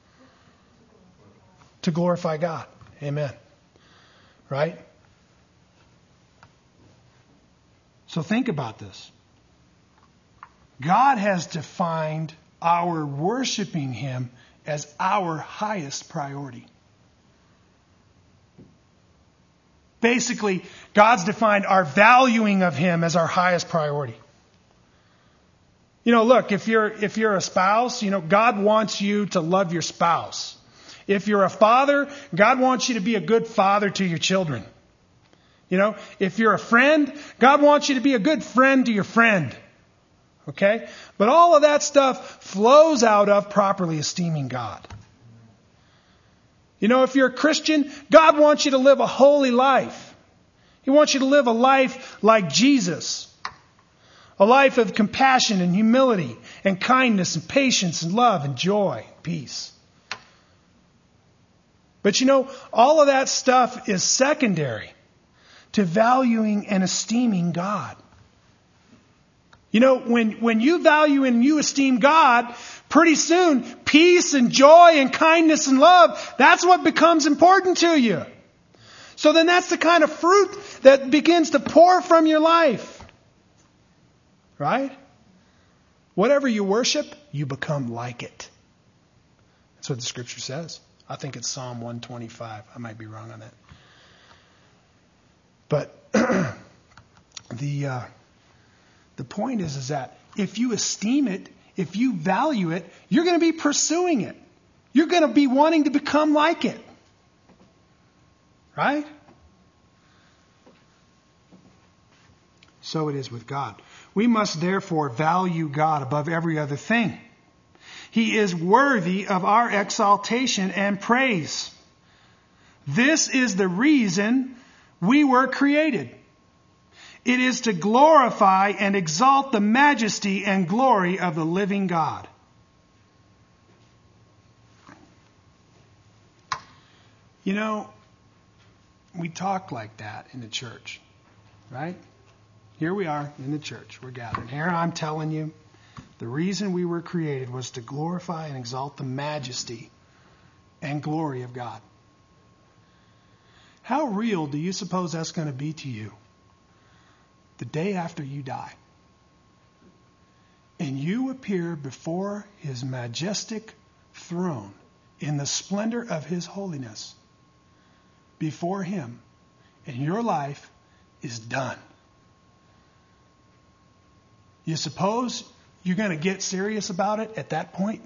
To glorify God. Amen. Right? So think about this. God has defined our worshiping Him as our highest priority. Basically, God's defined our valuing of Him as our highest priority. You know, look, if you're if you're a spouse, you know, God wants you to love your spouse. If you're a father, God wants you to be a good father to your children. You know, if you're a friend, God wants you to be a good friend to your friend. Okay? But all of that stuff flows out of properly esteeming God. You know, if you're a Christian, God wants you to live a holy life. He wants you to live a life like Jesus. A life of compassion and humility and kindness and patience and love and joy, peace. But you know, all of that stuff is secondary to valuing and esteeming God. You know, when, when you value and you esteem God, pretty soon, peace and joy and kindness and love, that's what becomes important to you. So then that's the kind of fruit that begins to pour from your life. Right? Whatever you worship, you become like it. That's what the Scripture says. I think it's Psalm one twenty-five. I might be wrong on that. But the uh, the point is, is that if you esteem it, if you value it, you're going to be pursuing it. You're going to be wanting to become like it. Right? So it is with God. We must therefore value God above every other thing. He is worthy of our exaltation and praise. This is the reason we were created. It is to glorify and exalt the majesty and glory of the living God. You know, we talk like that in the church, right? Here we are in the church. We're gathered. Here I'm telling you, the reason we were created was to glorify and exalt the majesty and glory of God. How real do you suppose that's going to be to you the day after you die? And you appear before His majestic throne in the splendor of His holiness. Before Him. And your life is done. You suppose you're going to get serious about it at that point?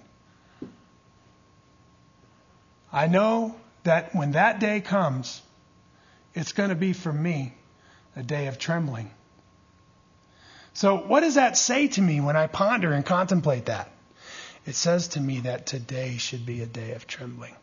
I know that when that day comes, it's going to be for me a day of trembling. So what does that say to me when I ponder and contemplate that? It says to me that today should be a day of trembling.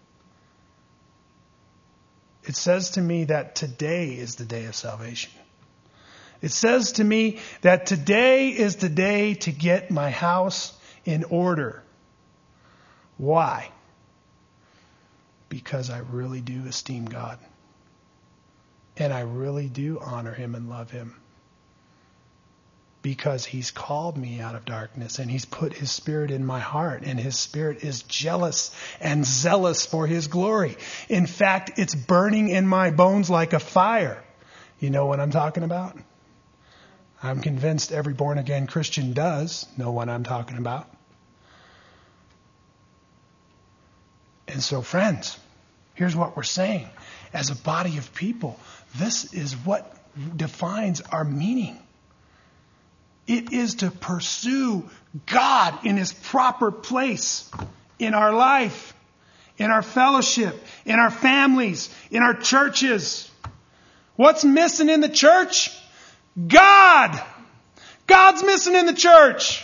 It says to me that today is the day of salvation. It says to me that today is the day to get my house in order. Why? because I really do esteem God. And I really do honor him and love him. Because he's called me out of darkness and he's put his Spirit in my heart, and his Spirit is jealous and zealous for his glory. In fact, it's burning in my bones like a fire. You know what I'm talking about? I'm convinced every born-again Christian does know what I'm talking about. And so, friends, here's what we're saying. As a body of people, this is what defines our meaning. It is to pursue God in his proper place in our life, in our fellowship, in our families, in our churches. What's missing in the church? God! God's missing in the church.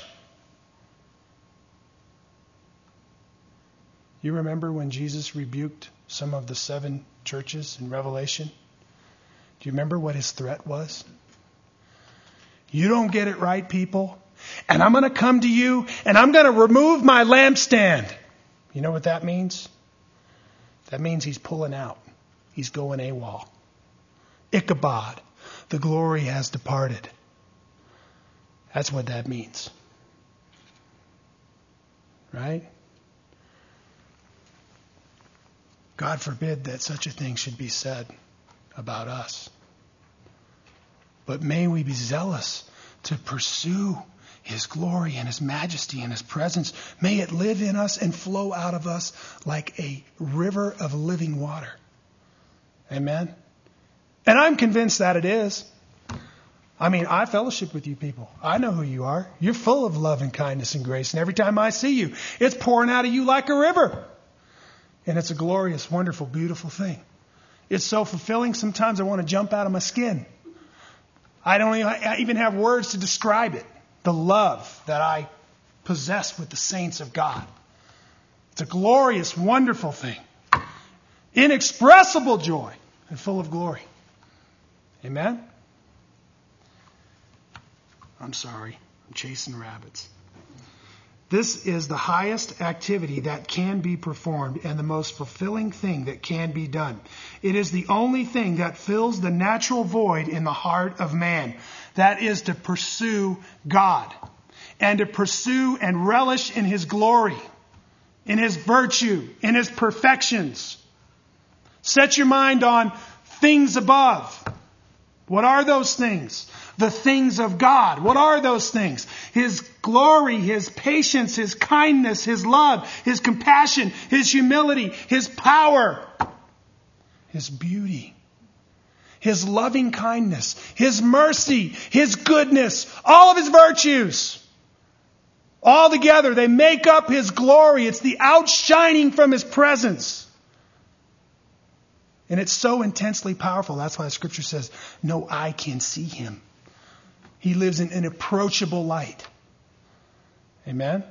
You remember when Jesus rebuked some of the seven churches in Revelation? Do you remember what his threat was? You don't get it right, people, and I'm going to come to you and I'm going to remove my lampstand. You know what that means? That means he's pulling out. He's going AWOL. Ichabod. The glory has departed. That's what that means. Right? God forbid that such a thing should be said about us. But may we be zealous to pursue his glory and his majesty and his presence. May it live in us and flow out of us like a river of living water. Amen? And I'm convinced that it is. I mean, I fellowship with you people. I know who you are. You're full of love and kindness and grace. And every time I see you, it's pouring out of you like a river. And it's a glorious, wonderful, beautiful thing. It's so fulfilling, sometimes I want to jump out of my skin. I don't even have words to describe it. The love that I possess with the saints of God. It's a glorious, wonderful thing. Inexpressible joy and full of glory. Amen? I'm sorry. I'm chasing rabbits. This is the highest activity that can be performed and the most fulfilling thing that can be done. It is the only thing that fills the natural void in the heart of man. That is to pursue God and to pursue and relish in his glory, in his virtue, in his perfections. Set your mind on things above. What are those things? The things of God. What are those things? His glory, his patience, his kindness, his love, his compassion, his humility, his power, his beauty, his loving kindness, his mercy, his goodness, all of his virtues. All together, they make up his glory. It's the outshining from his presence. And it's so intensely powerful. That's why the Scripture says, no eye can see him. He lives in an approachable light. Amen?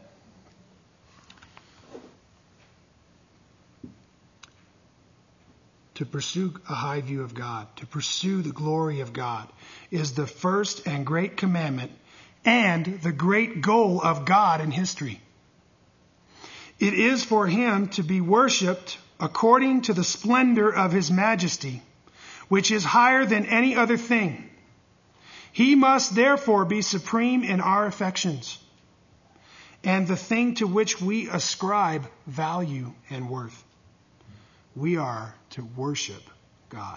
To pursue a high view of God, to pursue the glory of God, is the first and great commandment and the great goal of God in history. It is for him to be worshipped according to the splendor of his majesty, which is higher than any other thing. He must therefore be supreme in our affections and the thing to which we ascribe value and worth. We are to worship God.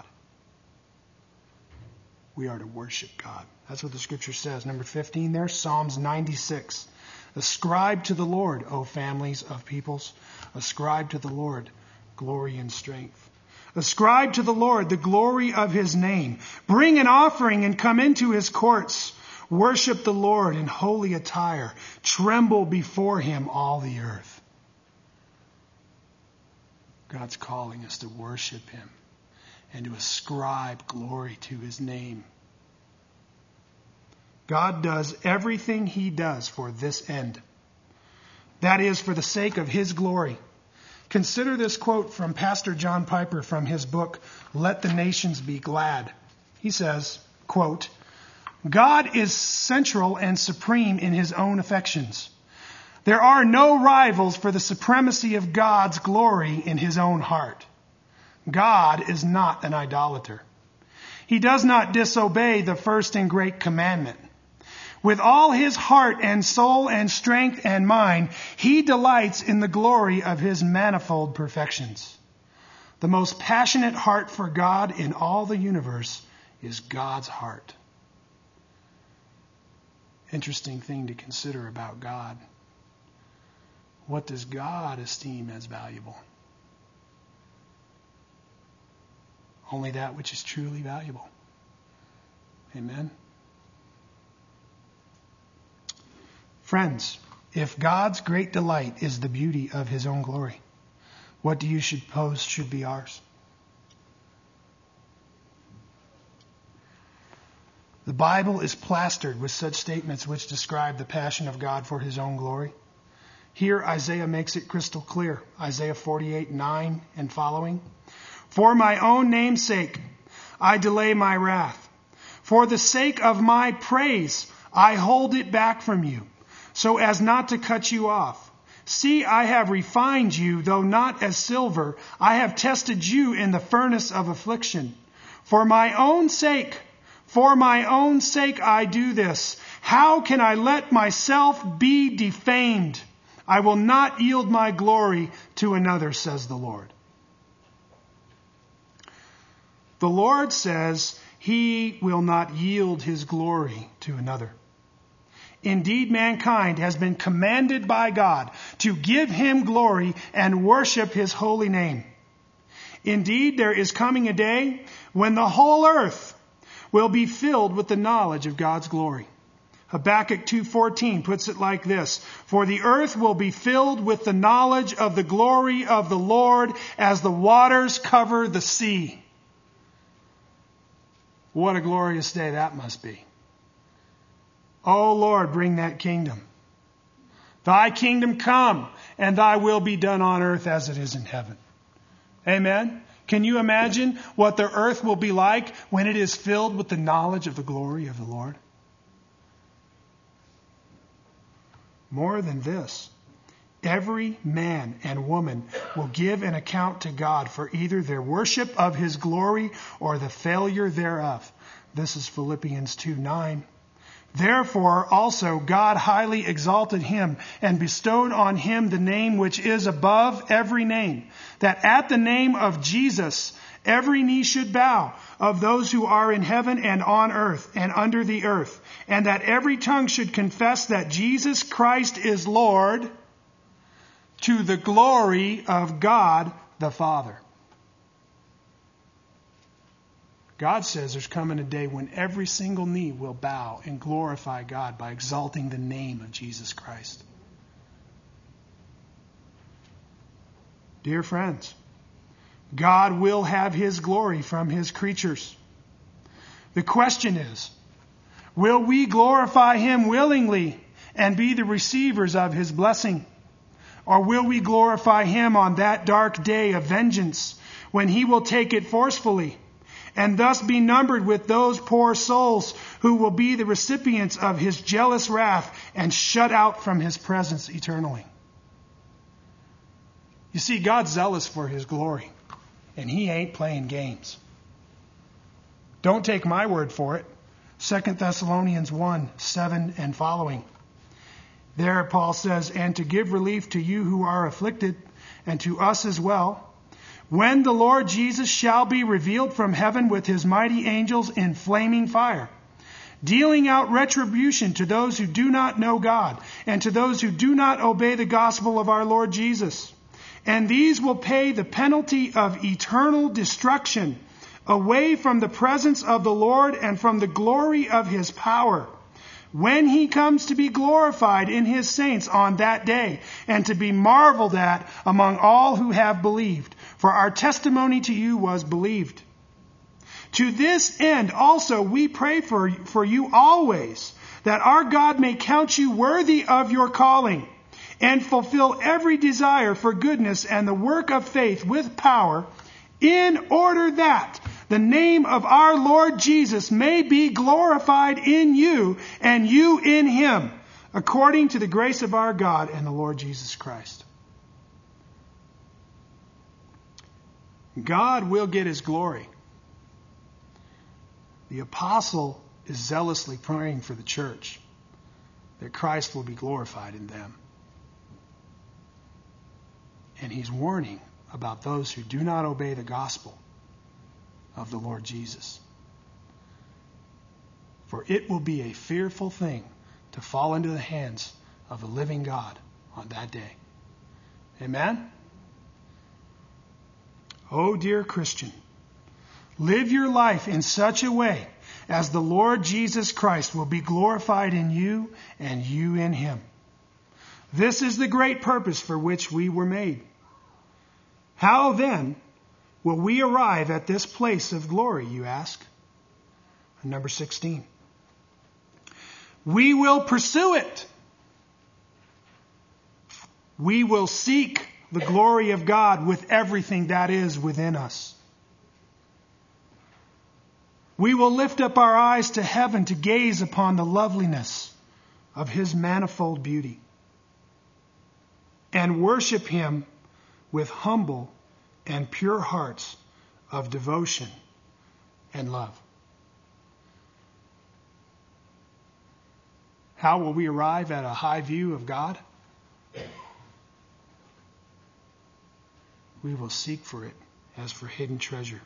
We are to worship God. That's what the Scripture says. Number fifteen there, Psalms ninety-six. Ascribe to the Lord, O families of peoples. Ascribe to the Lord glory and strength. Ascribe to the Lord the glory of his name. Bring an offering and come into his courts. Worship the Lord in holy attire. Tremble before him, all the earth. God's calling us to worship him and to ascribe glory to his name. God does everything he does for this end. That is, for the sake of his glory. Consider this quote from Pastor John Piper from his book, Let the Nations Be Glad. He says, quote, God is central and supreme in his own affections. There are no rivals for the supremacy of God's glory in his own heart. God is not an idolater. He does not disobey the first and great commandment. With all his heart and soul and strength and mind, he delights in the glory of his manifold perfections. The most passionate heart for God in all the universe is God's heart. Interesting thing to consider about God. What does God esteem as valuable? Only that which is truly valuable. Amen. Friends, if God's great delight is the beauty of his own glory, what do you suppose should be ours? The Bible is plastered with such statements which describe the passion of God for his own glory. Here Isaiah makes it crystal clear. Isaiah forty-eight, nine and following. For my own name's sake, I delay my wrath. For the sake of my praise, I hold it back from you, so as not to cut you off. See, I have refined you, though not as silver. I have tested you in the furnace of affliction. For my own sake, for my own sake I do this. How can I let myself be defamed? I will not yield my glory to another, says the Lord. The Lord says he will not yield his glory to another. Indeed, mankind has been commanded by God to give him glory and worship his holy name. Indeed, there is coming a day when the whole earth will be filled with the knowledge of God's glory. Habakkuk two fourteen puts it like this: For the earth will be filled with the knowledge of the glory of the Lord as the waters cover the sea. What a glorious day that must be. O Lord, bring that kingdom. Thy kingdom come, and thy will be done on earth as it is in heaven. Amen? Can you imagine what the earth will be like when it is filled with the knowledge of the glory of the Lord? More than this, every man and woman will give an account to God for either their worship of his glory or the failure thereof. This is Philippians two nine. Therefore also God highly exalted him and bestowed on him the name which is above every name, that at the name of Jesus every knee should bow, of those who are in heaven and on earth and under the earth, and that every tongue should confess that Jesus Christ is Lord, to the glory of God the Father. God says there's coming a day when every single knee will bow and glorify God by exalting the name of Jesus Christ. Dear friends, God will have his glory from his creatures. The question is, will we glorify him willingly and be the receivers of his blessing? Or will we glorify him on that dark day of vengeance when he will take it forcefully and thus be numbered with those poor souls who will be the recipients of his jealous wrath and shut out from his presence eternally? You see, God's zealous for his glory, and he ain't playing games. Don't take my word for it. Second Thessalonians one, seven and following. There Paul says, and to give relief to you who are afflicted, and to us as well, when the Lord Jesus shall be revealed from heaven with his mighty angels in flaming fire, dealing out retribution to those who do not know God, and to those who do not obey the gospel of our Lord Jesus. And these will pay the penalty of eternal destruction away from the presence of the Lord and from the glory of his power, when he comes to be glorified in his saints on that day, and to be marveled at among all who have believed. For our testimony to you was believed. To this end also we pray for, for you always, that our God may count you worthy of your calling, and fulfill every desire for goodness and the work of faith with power, in order that the name of our Lord Jesus may be glorified in you and you in him, according to the grace of our God and the Lord Jesus Christ. God will get his glory. The apostle is zealously praying for the church that Christ will be glorified in them. And he's warning about those who do not obey the gospel of the Lord Jesus. For it will be a fearful thing to fall into the hands of the living God on that day. Amen? Oh, dear Christian, live your life in such a way as the Lord Jesus Christ will be glorified in you and you in him. This is the great purpose for which we were made. How then will we arrive at this place of glory, you ask? Number sixteen. We will pursue it. We will seek the glory of God with everything that is within us. We will lift up our eyes to heaven to gaze upon the loveliness of his manifold beauty and worship him with humble and pure hearts of devotion and love. How will we arrive at a high view of God? We will seek for it as for hidden treasure.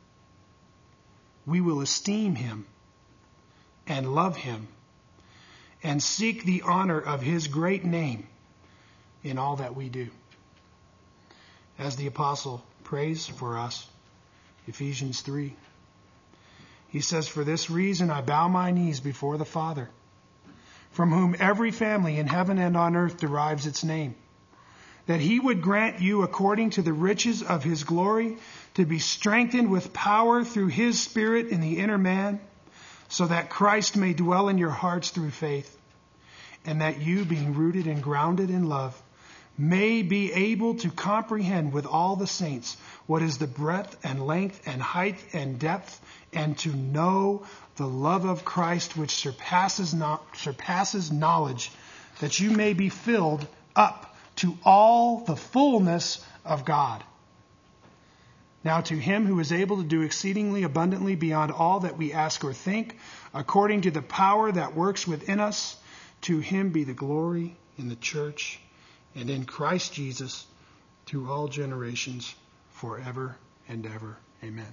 We will esteem him and love him and seek the honor of his great name in all that we do. As the apostle prays for us, Ephesians three, he says, "For this reason I bow my knees before the Father, from whom every family in heaven and on earth derives its name, that he would grant you, according to the riches of his glory, to be strengthened with power through his Spirit in the inner man, so that Christ may dwell in your hearts through faith, and that you, being rooted and grounded in love, may be able to comprehend with all the saints what is the breadth and length and height and depth, and to know the love of Christ which surpasses not, surpasses knowledge, that you may be filled up to all the fullness of God. Now to him who is able to do exceedingly abundantly beyond all that we ask or think, according to the power that works within us, to him be the glory in the church and in Christ Jesus to all generations forever and ever. Amen."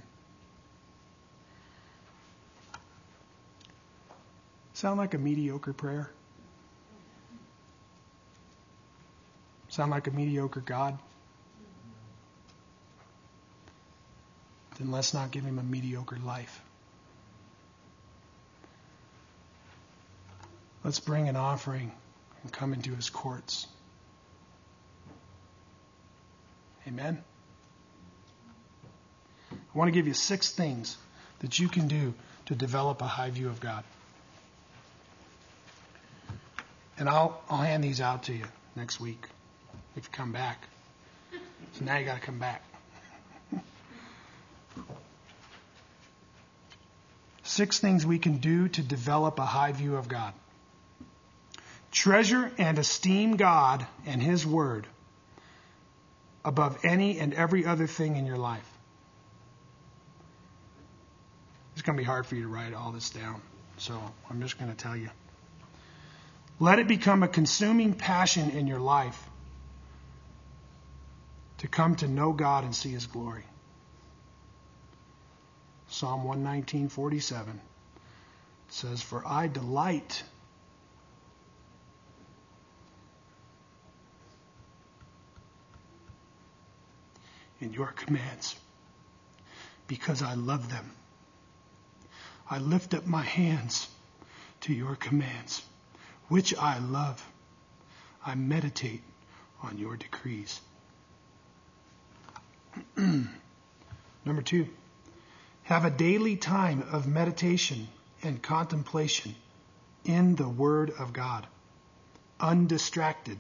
Sound like a mediocre prayer? Sound like a mediocre God? Then let's not give him a mediocre life. Let's bring an offering and come into his courts. Amen? I want to give you six things that you can do to develop a high view of God. And I'll, I'll hand these out to you next week if you come back. So now you got to come back. Six things we can do to develop a high view of God. Treasure and esteem God and his word above any and every other thing in your life. It's going to be hard for you to write all this down, so I'm just going to tell you. Let it become a consuming passion in your life to come to know God and see his glory. Psalm one nineteen, forty-seven says, "For I delight in your commands because I love them. I lift up my hands to your commands, which I love. I meditate on your decrees." Number two, have a daily time of meditation and contemplation in the Word of God, undistracted.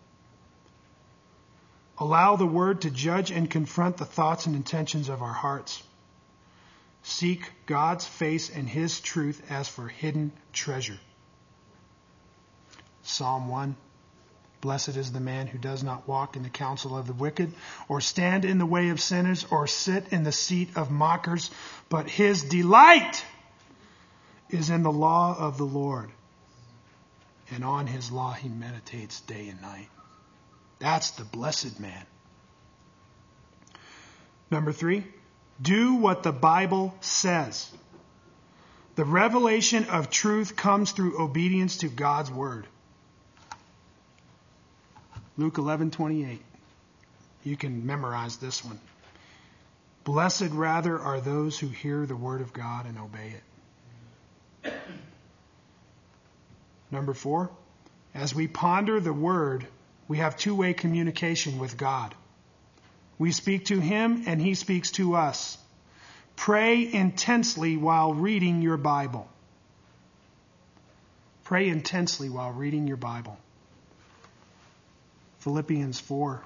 Allow the Word to judge and confront the thoughts and intentions of our hearts. Seek God's face and his truth as for hidden treasure. Psalm one. Blessed is the man who does not walk in the counsel of the wicked, or stand in the way of sinners, or sit in the seat of mockers, but his delight is in the law of the Lord, and on his law he meditates day and night. That's the blessed man. Number three, do what the Bible says. The revelation of truth comes through obedience to God's word. Luke eleven twenty-eight. You can memorize this one. Blessed rather are those who hear the word of God and obey it. Number four, as we ponder the word, we have two-way communication with God. We speak to him and he speaks to us. Pray intensely while reading your Bible. Pray intensely while reading your Bible. Philippians four,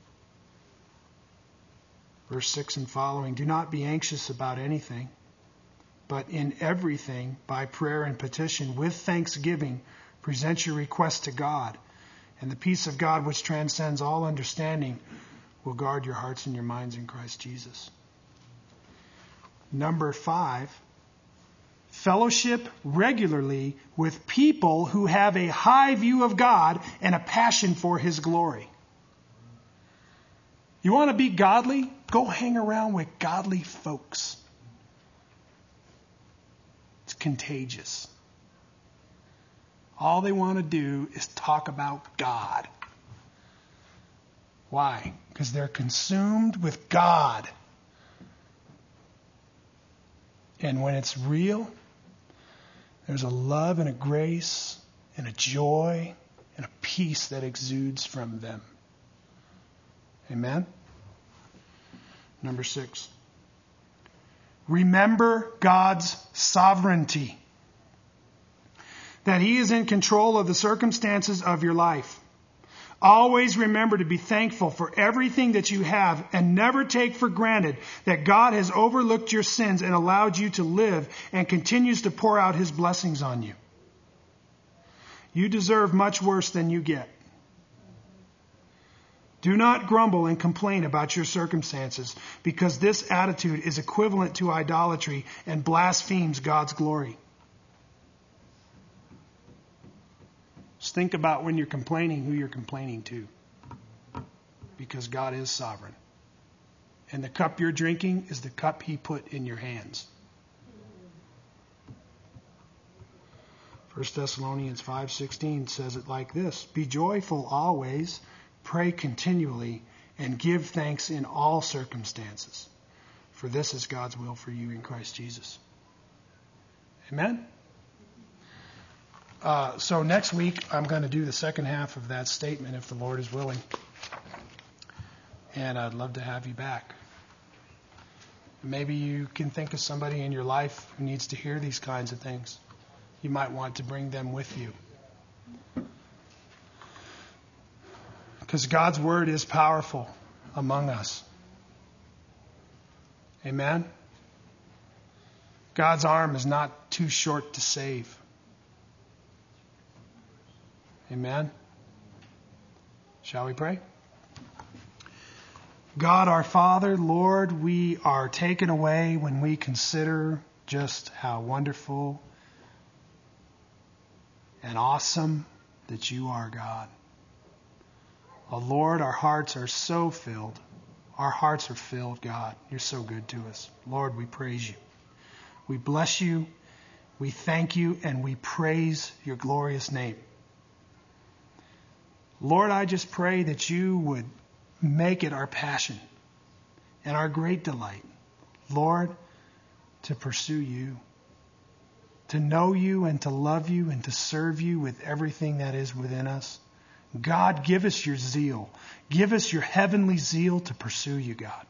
verse six and following. Do not be anxious about anything, but in everything, by prayer and petition, with thanksgiving, present your requests to God. And the peace of God, which transcends all understanding, will guard your hearts and your minds in Christ Jesus. Number five, fellowship regularly with people who have a high view of God and a passion for his glory. You want to be godly? Go hang around with godly folks. It's contagious. All they want to do is talk about God. Why? Because they're consumed with God. And when it's real, there's a love and a grace and a joy and a peace that exudes from them. Amen? Number six. Remember God's sovereignty. That he is in control of the circumstances of your life. Always remember to be thankful for everything that you have and never take for granted that God has overlooked your sins and allowed you to live and continues to pour out his blessings on you. You deserve much worse than you get. Do not grumble and complain about your circumstances, because this attitude is equivalent to idolatry and blasphemes God's glory. Just think about when you're complaining who you're complaining to. Because God is sovereign. And the cup you're drinking is the cup he put in your hands. First Thessalonians five sixteen says it like this. Be joyful always, pray continually, and give thanks in all circumstances. For this is God's will for you in Christ Jesus. Amen? Uh, so next week, I'm going to do the second half of that statement, if the Lord is willing. And I'd love to have you back. Maybe you can think of somebody in your life who needs to hear these kinds of things. You might want to bring them with you. Because God's word is powerful among us. Amen? God's arm is not too short to save. Amen. Shall we pray? God our Father, Lord, we are taken away when we consider just how wonderful and awesome that you are, God. Oh, Lord, our hearts are so filled. Our hearts are filled, God. You're so good to us. Lord, we praise you. We bless you. We thank you and we praise your glorious name. Lord, I just pray that you would make it our passion and our great delight, Lord, to pursue you, to know you and to love you and to serve you with everything that is within us. God, give us your zeal. Give us your heavenly zeal to pursue you, God.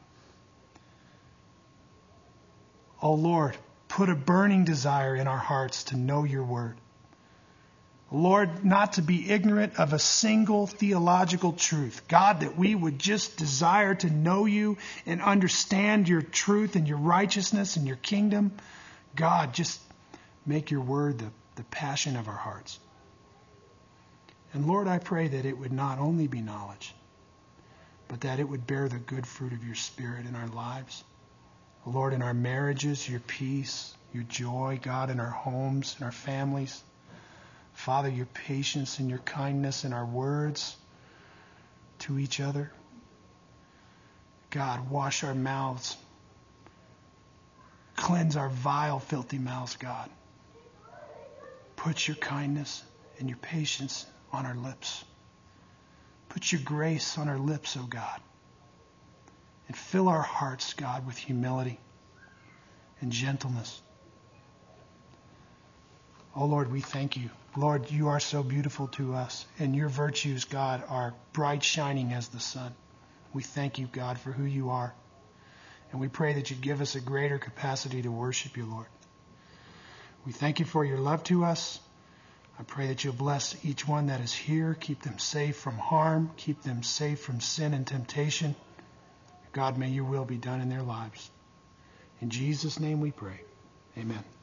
Oh, Lord, put a burning desire in our hearts to know your word. Lord, not to be ignorant of a single theological truth. God, that we would just desire to know you and understand your truth and your righteousness and your kingdom. God, just make your word the, the passion of our hearts. And Lord, I pray that it would not only be knowledge, but that it would bear the good fruit of your Spirit in our lives. Lord, in our marriages, your peace, your joy, God, in our homes, in our families. Father, your patience and your kindness in our words to each other. God, wash our mouths. Cleanse our vile, filthy mouths, God. Put your kindness and your patience on our lips. Put your grace on our lips, O God. And fill our hearts, God, with humility and gentleness. Oh, Lord, we thank you. Lord, you are so beautiful to us, and your virtues, God, are bright shining as the sun. We thank you, God, for who you are. And we pray that you give us a greater capacity to worship you, Lord. We thank you for your love to us. I pray that you'll bless each one that is here. Keep them safe from harm. Keep them safe from sin and temptation. God, may your will be done in their lives. In Jesus' name we pray. Amen.